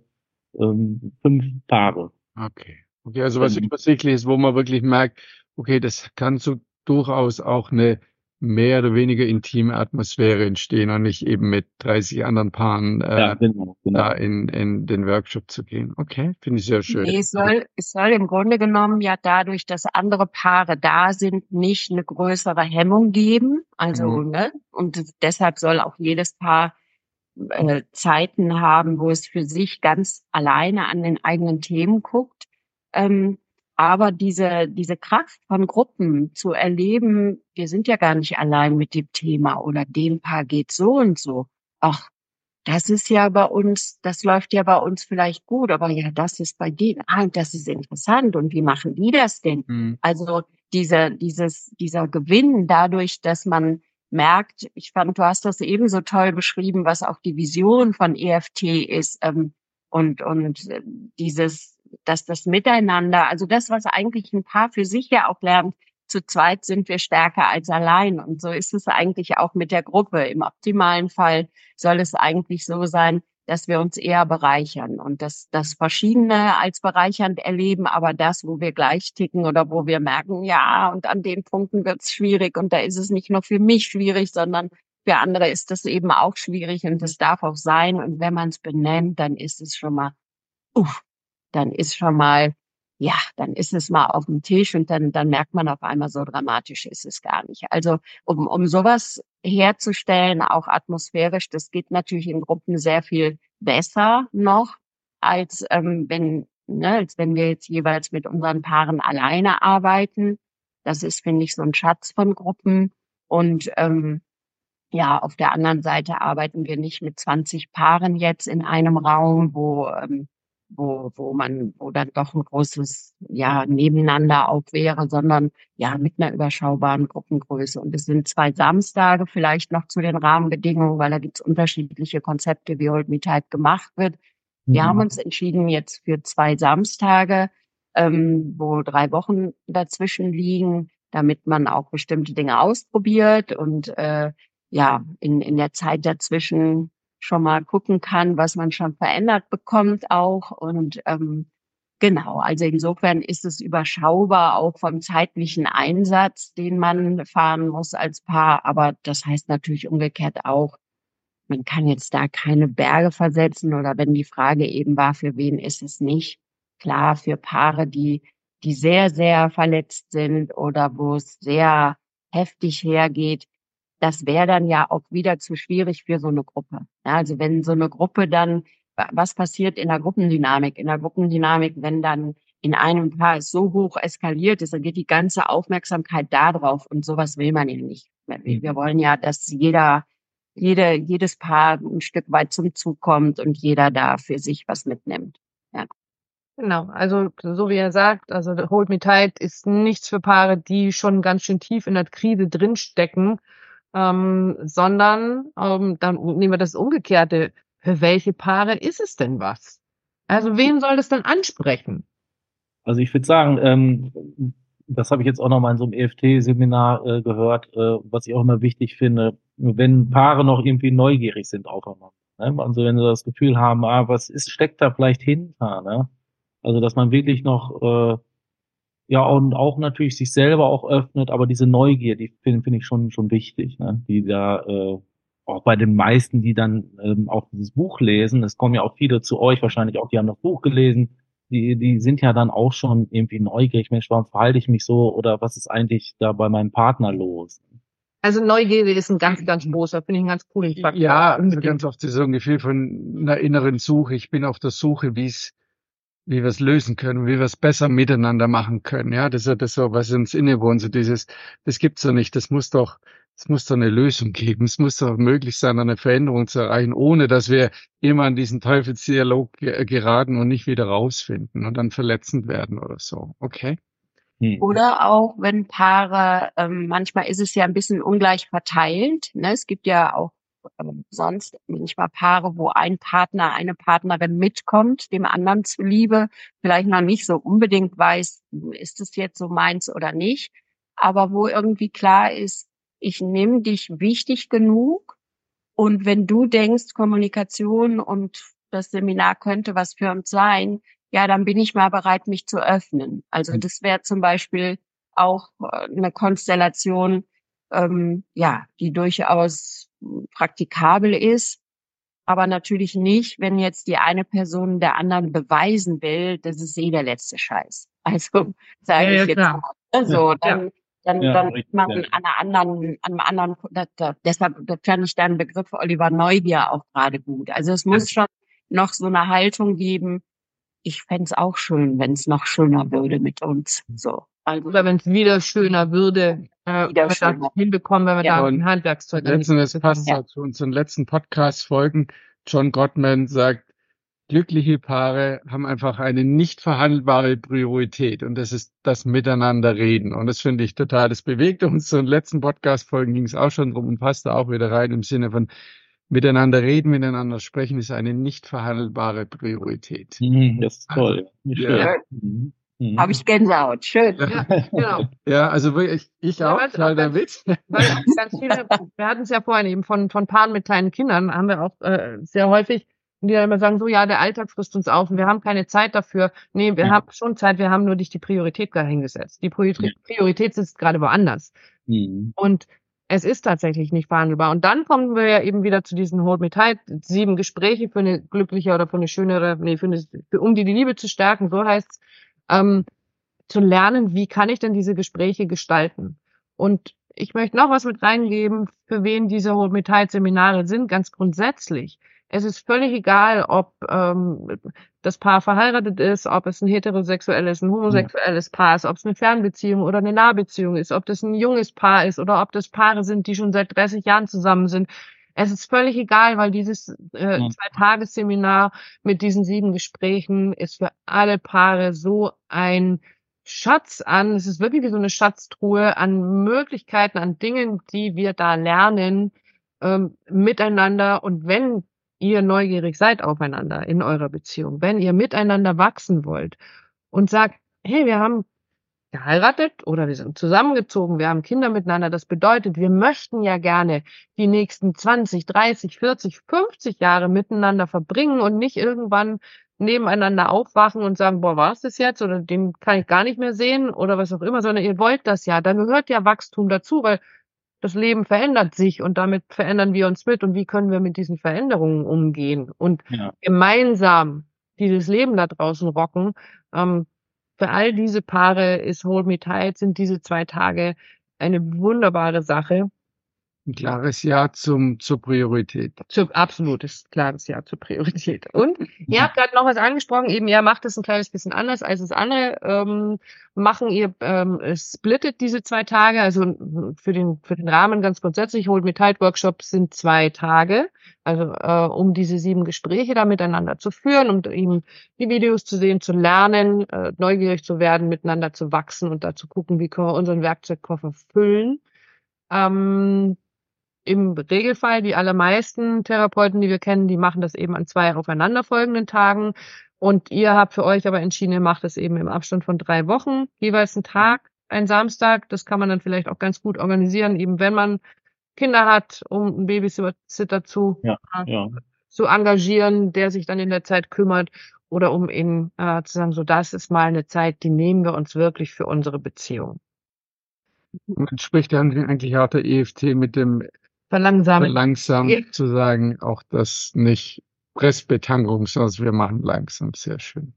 5 Paare. Okay. Okay, also was übersichtlich ist, wo man wirklich merkt, okay, das kann so durchaus auch eine mehr oder weniger intime Atmosphäre entstehen und nicht eben mit 30 anderen Paaren Ja, genau. da in den Workshop zu gehen. Okay, finde ich sehr schön. Nee, es soll im Grunde genommen ja dadurch, dass andere Paare da sind, nicht eine größere Hemmung geben. Also, ne? Und deshalb soll auch jedes Paar Zeiten haben, wo es für sich ganz alleine an den eigenen Themen guckt. Aber diese Kraft von Gruppen zu erleben, wir sind ja gar nicht allein mit dem Thema oder dem Paar geht so und so. Ach, das ist ja bei uns, das läuft ja bei uns vielleicht gut, aber ja, das ist bei denen, das ist interessant. Und wie machen die das denn? Mhm. Also dieser Gewinn dadurch, dass man merkt, ich fand, du hast das eben so toll beschrieben, was auch die Vision von EFT ist, und dass das Miteinander, also das, was eigentlich ein Paar für sich ja auch lernt, zu zweit sind wir stärker als allein. Und so ist es eigentlich auch mit der Gruppe. Im optimalen Fall soll es eigentlich so sein, dass wir uns eher bereichern und das Verschiedene als bereichernd erleben, aber das, wo wir gleich ticken oder wo wir merken, ja, und an den Punkten wird es schwierig und da ist es nicht nur für mich schwierig, sondern für andere ist das eben auch schwierig und das darf auch sein. Und wenn man es benennt, dann ist es schon mal, dann ist schon mal, ja, dann ist es mal auf dem Tisch und dann merkt man auf einmal, so dramatisch ist es gar nicht. Also um sowas herzustellen, auch atmosphärisch, das geht natürlich in Gruppen sehr viel besser noch, als als wenn wir jetzt jeweils mit unseren Paaren alleine arbeiten. Das ist, finde ich, so ein Schatz von Gruppen. Und Ja, auf der anderen Seite arbeiten wir nicht mit 20 Paaren jetzt in einem Raum, wo dann doch ein großes, ja, Nebeneinander auch wäre, sondern ja, mit einer überschaubaren Gruppengröße. Und es sind 2 Samstage vielleicht noch zu den Rahmenbedingungen, weil da gibt's unterschiedliche Konzepte, wie Hold Me Tight gemacht wird. Wir haben uns entschieden jetzt für 2 Samstage, wo 3 Wochen dazwischen liegen, damit man auch bestimmte Dinge ausprobiert und ja, in der Zeit dazwischen schon mal gucken kann, was man schon verändert bekommt auch. Und genau, also insofern ist es überschaubar auch vom zeitlichen Einsatz, den man fahren muss als Paar. Aber das heißt natürlich umgekehrt auch, man kann jetzt da keine Berge versetzen oder wenn die Frage eben war, für wen ist es nicht? Klar, für Paare, die sehr, sehr verletzt sind oder wo es sehr heftig hergeht, das wäre dann ja auch wieder zu schwierig für so eine Gruppe. Ja, also wenn so eine Gruppe dann, was passiert in der Gruppendynamik? In der Gruppendynamik, wenn dann in einem Paar es so hoch eskaliert ist, dann geht die ganze Aufmerksamkeit da drauf und sowas will man ja nicht. Wir wollen ja, dass jedes Paar ein Stück weit zum Zug kommt und jeder da für sich was mitnimmt. Ja. Genau, also so wie er sagt, also Hold Me Tight ist nichts für Paare, die schon ganz schön tief in der Krise drinstecken, sondern dann nehmen wir das Umgekehrte. Für welche Paare ist es denn was? Also wen soll das denn ansprechen? Also ich würde sagen, das habe ich jetzt auch noch mal in so einem EFT-Seminar gehört, was ich auch immer wichtig finde, wenn Paare noch irgendwie neugierig sind aufeinander. Ne? Also wenn sie das Gefühl haben, steckt da vielleicht hinter, ne? Also dass man wirklich noch ja und auch natürlich sich selber auch öffnet, aber diese Neugier, die finde ich schon wichtig, ne? Die da auch bei den meisten, die dann auch dieses Buch lesen, es kommen ja auch viele zu euch, wahrscheinlich auch, die haben das Buch gelesen, die sind ja dann auch schon irgendwie neugierig, Mensch, warum verhalte ich mich so oder was ist eigentlich da bei meinem Partner los? Also Neugierde ist ein ganz, ganz großer, finde ich einen ganz coolen Faktor. Ja, also ganz oft ist so ein Gefühl von einer inneren Suche. Ich bin auf der Suche, wie wir es lösen können, wie wir es besser miteinander machen können. Ja, das ist ja das so, was uns innewohnt, so dieses, das gibt's doch nicht. Es muss doch eine Lösung geben. Es muss doch möglich sein, eine Veränderung zu erreichen, ohne dass wir immer in diesen Teufelsdialog geraten und nicht wieder rausfinden und dann verletzend werden oder so. Okay? Oder auch, wenn Paare, manchmal ist es ja ein bisschen ungleich verteilt. Ne? Es gibt ja auch sonst manchmal Paare, wo ein Partner, eine Partnerin mitkommt, dem anderen zuliebe, vielleicht noch nicht so unbedingt weiß, ist es jetzt so meins oder nicht, aber wo irgendwie klar ist, ich nehme dich wichtig genug und wenn du denkst, Kommunikation und das Seminar könnte was für uns sein, ja, dann bin ich mal bereit, mich zu öffnen. Also das wäre zum Beispiel auch eine Konstellation, ja, die durchaus praktikabel ist, aber natürlich nicht, wenn jetzt die eine Person der anderen beweisen will, das ist der letzte Scheiß. Also sage ich jetzt mal. So, dann richtig, man an einem anderen, deshalb fand ich deinen Begriff Oliver Neugier auch gerade gut. Also es muss schon noch so eine Haltung geben. Ich fände es auch schön, wenn es noch schöner würde mit uns. So. Also, Oder wenn es wieder schöner würde, wenn wir das hinbekommen, wenn wir da ein Handwerkszeug letztens passt ja zu unseren letzten Podcast-Folgen. John Gottman sagt, glückliche Paare haben einfach eine nicht verhandelbare Priorität und das ist das Miteinander reden. Und das finde ich total, das bewegt uns. Und in den letzten Podcast-Folgen ging es auch schon drum und passt da auch wieder rein im Sinne von miteinander reden, miteinander sprechen ist eine nicht verhandelbare Priorität. Das ist toll. Ja. Habe ich Gänsehaut. Schön. Ja, genau. Ja, also wirklich, ich auch, total der Witz. Weil ganz viele, wir hatten es ja vorhin eben von Paaren mit kleinen Kindern, haben wir auch sehr häufig, die dann immer sagen, so, ja, der Alltag frisst uns auf und wir haben keine Zeit dafür. Nee, wir haben schon Zeit, wir haben nur nicht die Priorität dahingesetzt. Die Priorität sitzt gerade woanders. Und es ist tatsächlich nicht verhandelbar. Und dann kommen wir ja eben wieder zu diesen Hold Me Tight, 7 Gespräche für eine glückliche oder für eine schönere, um die Liebe zu stärken, so heißt's, zu lernen, wie kann ich denn diese Gespräche gestalten? Und ich möchte noch was mit reingeben, für wen diese Hold Me Tight Seminare sind, ganz grundsätzlich. Es ist völlig egal, ob das Paar verheiratet ist, ob es ein heterosexuelles, ein homosexuelles Paar ist, ob es eine Fernbeziehung oder eine Nahbeziehung ist, ob das ein junges Paar ist oder ob das Paare sind, die schon seit 30 Jahren zusammen sind. Es ist völlig egal, weil dieses 2-Tages-Seminar mit diesen 7 Gesprächen ist für alle Paare so ein Schatz an. Es ist wirklich wie so eine Schatztruhe an Möglichkeiten, an Dingen, die wir da lernen, miteinander. Und wenn ihr neugierig seid aufeinander in eurer Beziehung, wenn ihr miteinander wachsen wollt und sagt, hey, wir haben geheiratet oder wir sind zusammengezogen, wir haben Kinder miteinander, das bedeutet, wir möchten ja gerne die nächsten 20, 30, 40, 50 Jahre miteinander verbringen und nicht irgendwann nebeneinander aufwachen und sagen, boah, war es das jetzt oder den kann ich gar nicht mehr sehen oder was auch immer, sondern ihr wollt das ja. Da gehört ja Wachstum dazu, weil das Leben verändert sich und damit verändern wir uns mit. Und wie können wir mit diesen Veränderungen umgehen und gemeinsam dieses Leben da draußen rocken? Für all diese Paare ist Hold Me Tight, sind diese 2 Tage eine wunderbare Sache. Ein klares Ja zur Priorität. Absolutes klares Ja zur Priorität. Und ihr habt gerade noch was angesprochen, eben ihr macht es ein kleines bisschen anders als das andere machen. Ihr splittet diese 2 Tage, also für den Rahmen ganz grundsätzlich, Hold Me Tight Workshops sind 2 Tage, also um diese 7 Gespräche da miteinander zu führen, um eben die Videos zu sehen, zu lernen, neugierig zu werden, miteinander zu wachsen und da zu gucken, wie können wir unseren Werkzeugkoffer füllen. Im Regelfall, die allermeisten Therapeuten, die wir kennen, die machen das eben an 2 aufeinanderfolgenden Tagen. Und ihr habt für euch aber entschieden, ihr macht es eben im Abstand von 3 Wochen, jeweils einen Tag, einen Samstag. Das kann man dann vielleicht auch ganz gut organisieren, eben wenn man Kinder hat, um einen Babysitter zu engagieren, der sich dann in der Zeit kümmert oder um eben zu sagen, so das ist mal eine Zeit, die nehmen wir uns wirklich für unsere Beziehung. Man spricht ja eigentlich auch der EFT mit dem Verlangsamen zu sagen, auch das nicht Pressbetankung, sondern wir machen langsam. Sehr schön.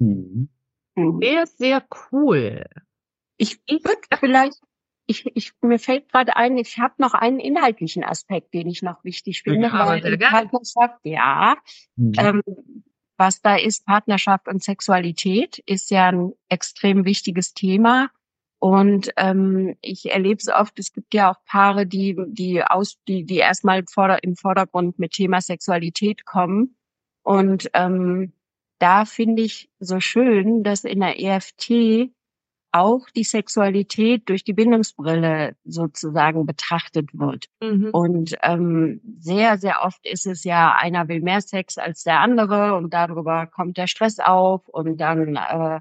Sehr, sehr cool. Ich würde vielleicht, mir fällt gerade ein, ich habe noch einen inhaltlichen Aspekt, den ich noch wichtig finde. Aber sehr gerne. Partnerschaft, was da ist, Partnerschaft und Sexualität, ist ja ein extrem wichtiges Thema. Und ich erlebe es oft, es gibt ja auch Paare, die erstmal im Vordergrund mit Thema Sexualität kommen. Und da finde ich so schön, dass in der EFT auch die Sexualität durch die Bindungsbrille sozusagen betrachtet wird. Und sehr, sehr oft ist es ja, einer will mehr Sex als der andere und darüber kommt der Stress auf und dann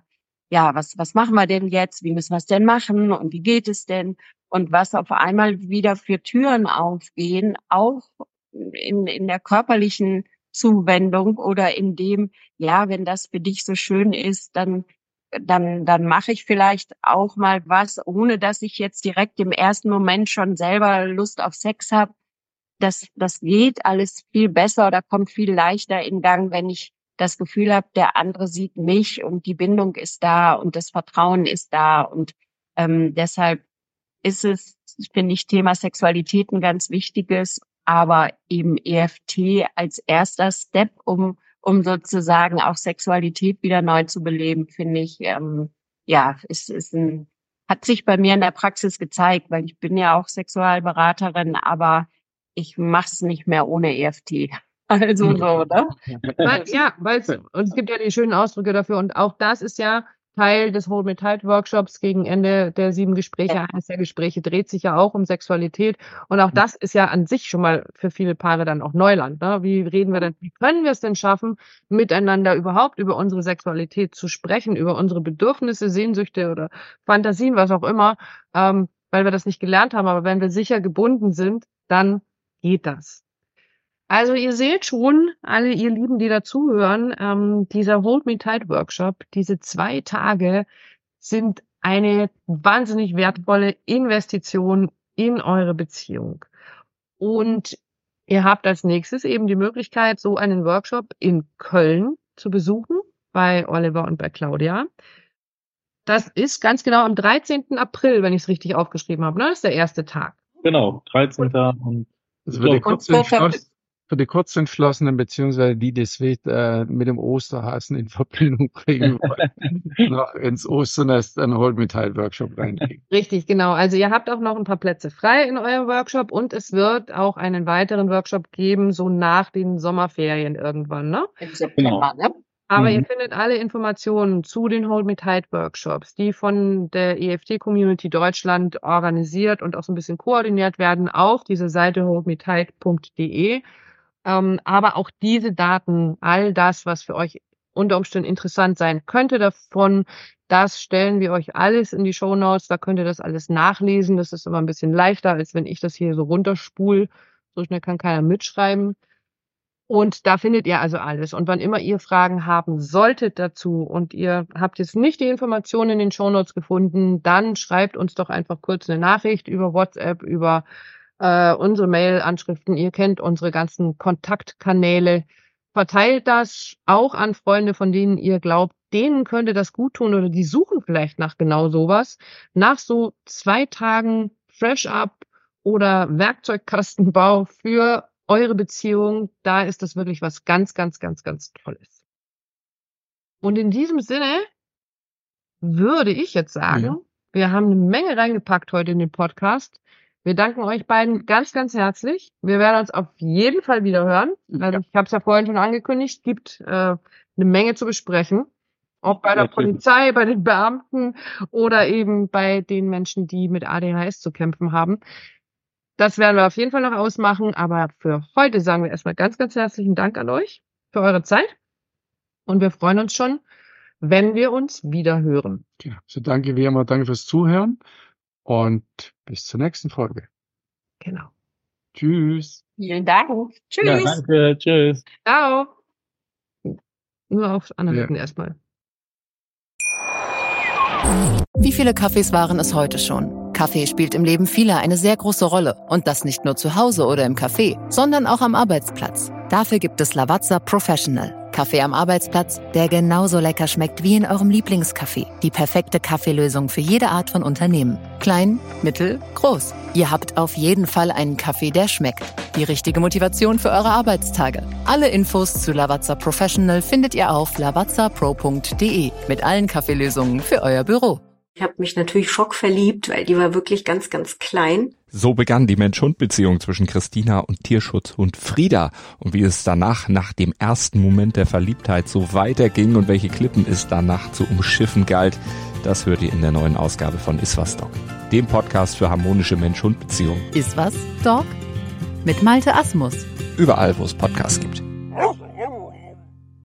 was machen wir denn jetzt? Wie müssen wir es denn machen? Und wie geht es denn? Und was auf einmal wieder für Türen aufgehen, auch in der körperlichen Zuwendung oder in dem, wenn das für dich so schön ist, dann mache ich vielleicht auch mal was, ohne dass ich jetzt direkt im ersten Moment schon selber Lust auf Sex habe. Das geht alles viel besser oder kommt viel leichter in Gang, wenn ich das Gefühl habe, der andere sieht mich und die Bindung ist da und das Vertrauen ist da. Und deshalb ist es, finde ich, Thema Sexualität ein ganz wichtiges, aber eben EFT als erster Step, um sozusagen auch Sexualität wieder neu zu beleben, finde ich, hat sich bei mir in der Praxis gezeigt, weil ich bin ja auch Sexualberaterin, aber ich mache es nicht mehr ohne EFT. Also so, ne? Und es gibt ja die schönen Ausdrücke dafür und auch das ist ja Teil des Hold Me Tight Workshops gegen Ende der 7 Gespräche. Eines der Gespräche dreht sich ja auch um Sexualität und auch das ist ja an sich schon mal für viele Paare dann auch Neuland. Ne? Wie können wir es denn schaffen, miteinander überhaupt über unsere Sexualität zu sprechen, über unsere Bedürfnisse, Sehnsüchte oder Fantasien, was auch immer, weil wir das nicht gelernt haben, aber wenn wir sicher gebunden sind, dann geht das. Also ihr seht schon, alle ihr Lieben, die dazuhören, dieser Hold Me Tight Workshop, diese 2 Tage sind eine wahnsinnig wertvolle Investition in eure Beziehung. Und ihr habt als nächstes eben die Möglichkeit, so einen Workshop in Köln zu besuchen, bei Oliver und bei Claudia. Das ist ganz genau am 13. April, wenn ich es richtig aufgeschrieben habe, ne? Das ist der erste Tag. Genau, 13. und Das wird für die Kurzentschlossenen beziehungsweise die das mit dem Osterhasen in Verbindung bringen wollen, noch ins Osternest einen Hold-Me-Tight-Workshop reinkriegen. Richtig, genau. Also ihr habt auch noch ein paar Plätze frei in eurem Workshop und es wird auch einen weiteren Workshop geben, so nach den Sommerferien irgendwann, ne? Im September, ne? Aber ihr findet alle Informationen zu den Hold Me Tight Workshops, die von der EFT-Community Deutschland organisiert und auch so ein bisschen koordiniert werden, auf dieser Seite holdmetight.de. Aber auch diese Daten, all das, was für euch unter Umständen interessant sein könnte davon, das stellen wir euch alles in die Shownotes. Da könnt ihr das alles nachlesen. Das ist immer ein bisschen leichter, als wenn ich das hier so runterspule. So schnell kann keiner mitschreiben. Und da findet ihr also alles. Und wann immer ihr Fragen haben solltet dazu und ihr habt jetzt nicht die Informationen in den Shownotes gefunden, dann schreibt uns doch einfach kurz eine Nachricht über WhatsApp, über unsere Mail-Anschriften. Ihr kennt unsere ganzen Kontaktkanäle. Verteilt das auch an Freunde, von denen ihr glaubt, denen könnte das gut tun oder die suchen vielleicht nach genau sowas. Nach so 2 Tagen Fresh-Up oder Werkzeugkastenbau für eure Beziehung, da ist das wirklich was ganz, ganz, ganz, ganz Tolles. Und in diesem Sinne würde ich jetzt sagen, wir haben eine Menge reingepackt heute in den Podcast. Wir danken euch beiden ganz, ganz herzlich. Wir werden uns auf jeden Fall wieder hören. Also ich habe es ja vorhin schon angekündigt, gibt eine Menge zu besprechen. Auch bei der Polizei, bei den Beamten oder eben bei den Menschen, die mit ADHS zu kämpfen haben. Das werden wir auf jeden Fall noch ausmachen, aber für heute sagen wir erstmal ganz, ganz herzlichen Dank an euch für eure Zeit und wir freuen uns schon, wenn wir uns wieder hören. Ja, so danke wie immer, danke fürs Zuhören und bis zur nächsten Folge. Genau. Tschüss. Vielen Dank. Tschüss. Ja, danke, tschüss. Ciao. Nur auf Anhalten erstmal. Wie viele Kaffees waren es heute schon? Kaffee spielt im Leben vieler eine sehr große Rolle. Und das nicht nur zu Hause oder im Café, sondern auch am Arbeitsplatz. Dafür gibt es Lavazza Professional. Kaffee am Arbeitsplatz, der genauso lecker schmeckt wie in eurem Lieblingscafé. Die perfekte Kaffeelösung für jede Art von Unternehmen. Klein, mittel, groß. Ihr habt auf jeden Fall einen Kaffee, der schmeckt. Die richtige Motivation für eure Arbeitstage. Alle Infos zu Lavazza Professional findet ihr auf lavazzapro.de mit allen Kaffeelösungen für euer Büro. Ich habe mich natürlich schockverliebt, weil die war wirklich ganz, ganz klein. So begann die Mensch-Hund-Beziehung zwischen Christina und Tierschutzhund Frieda. Und wie es danach, nach dem ersten Moment der Verliebtheit, so weiterging und welche Klippen es danach zu umschiffen galt, das hört ihr in der neuen Ausgabe von Iswas Dog, dem Podcast für harmonische Mensch-Hund-Beziehungen. Iswas Dog? Mit Malte Asmus. Überall, wo es Podcasts gibt.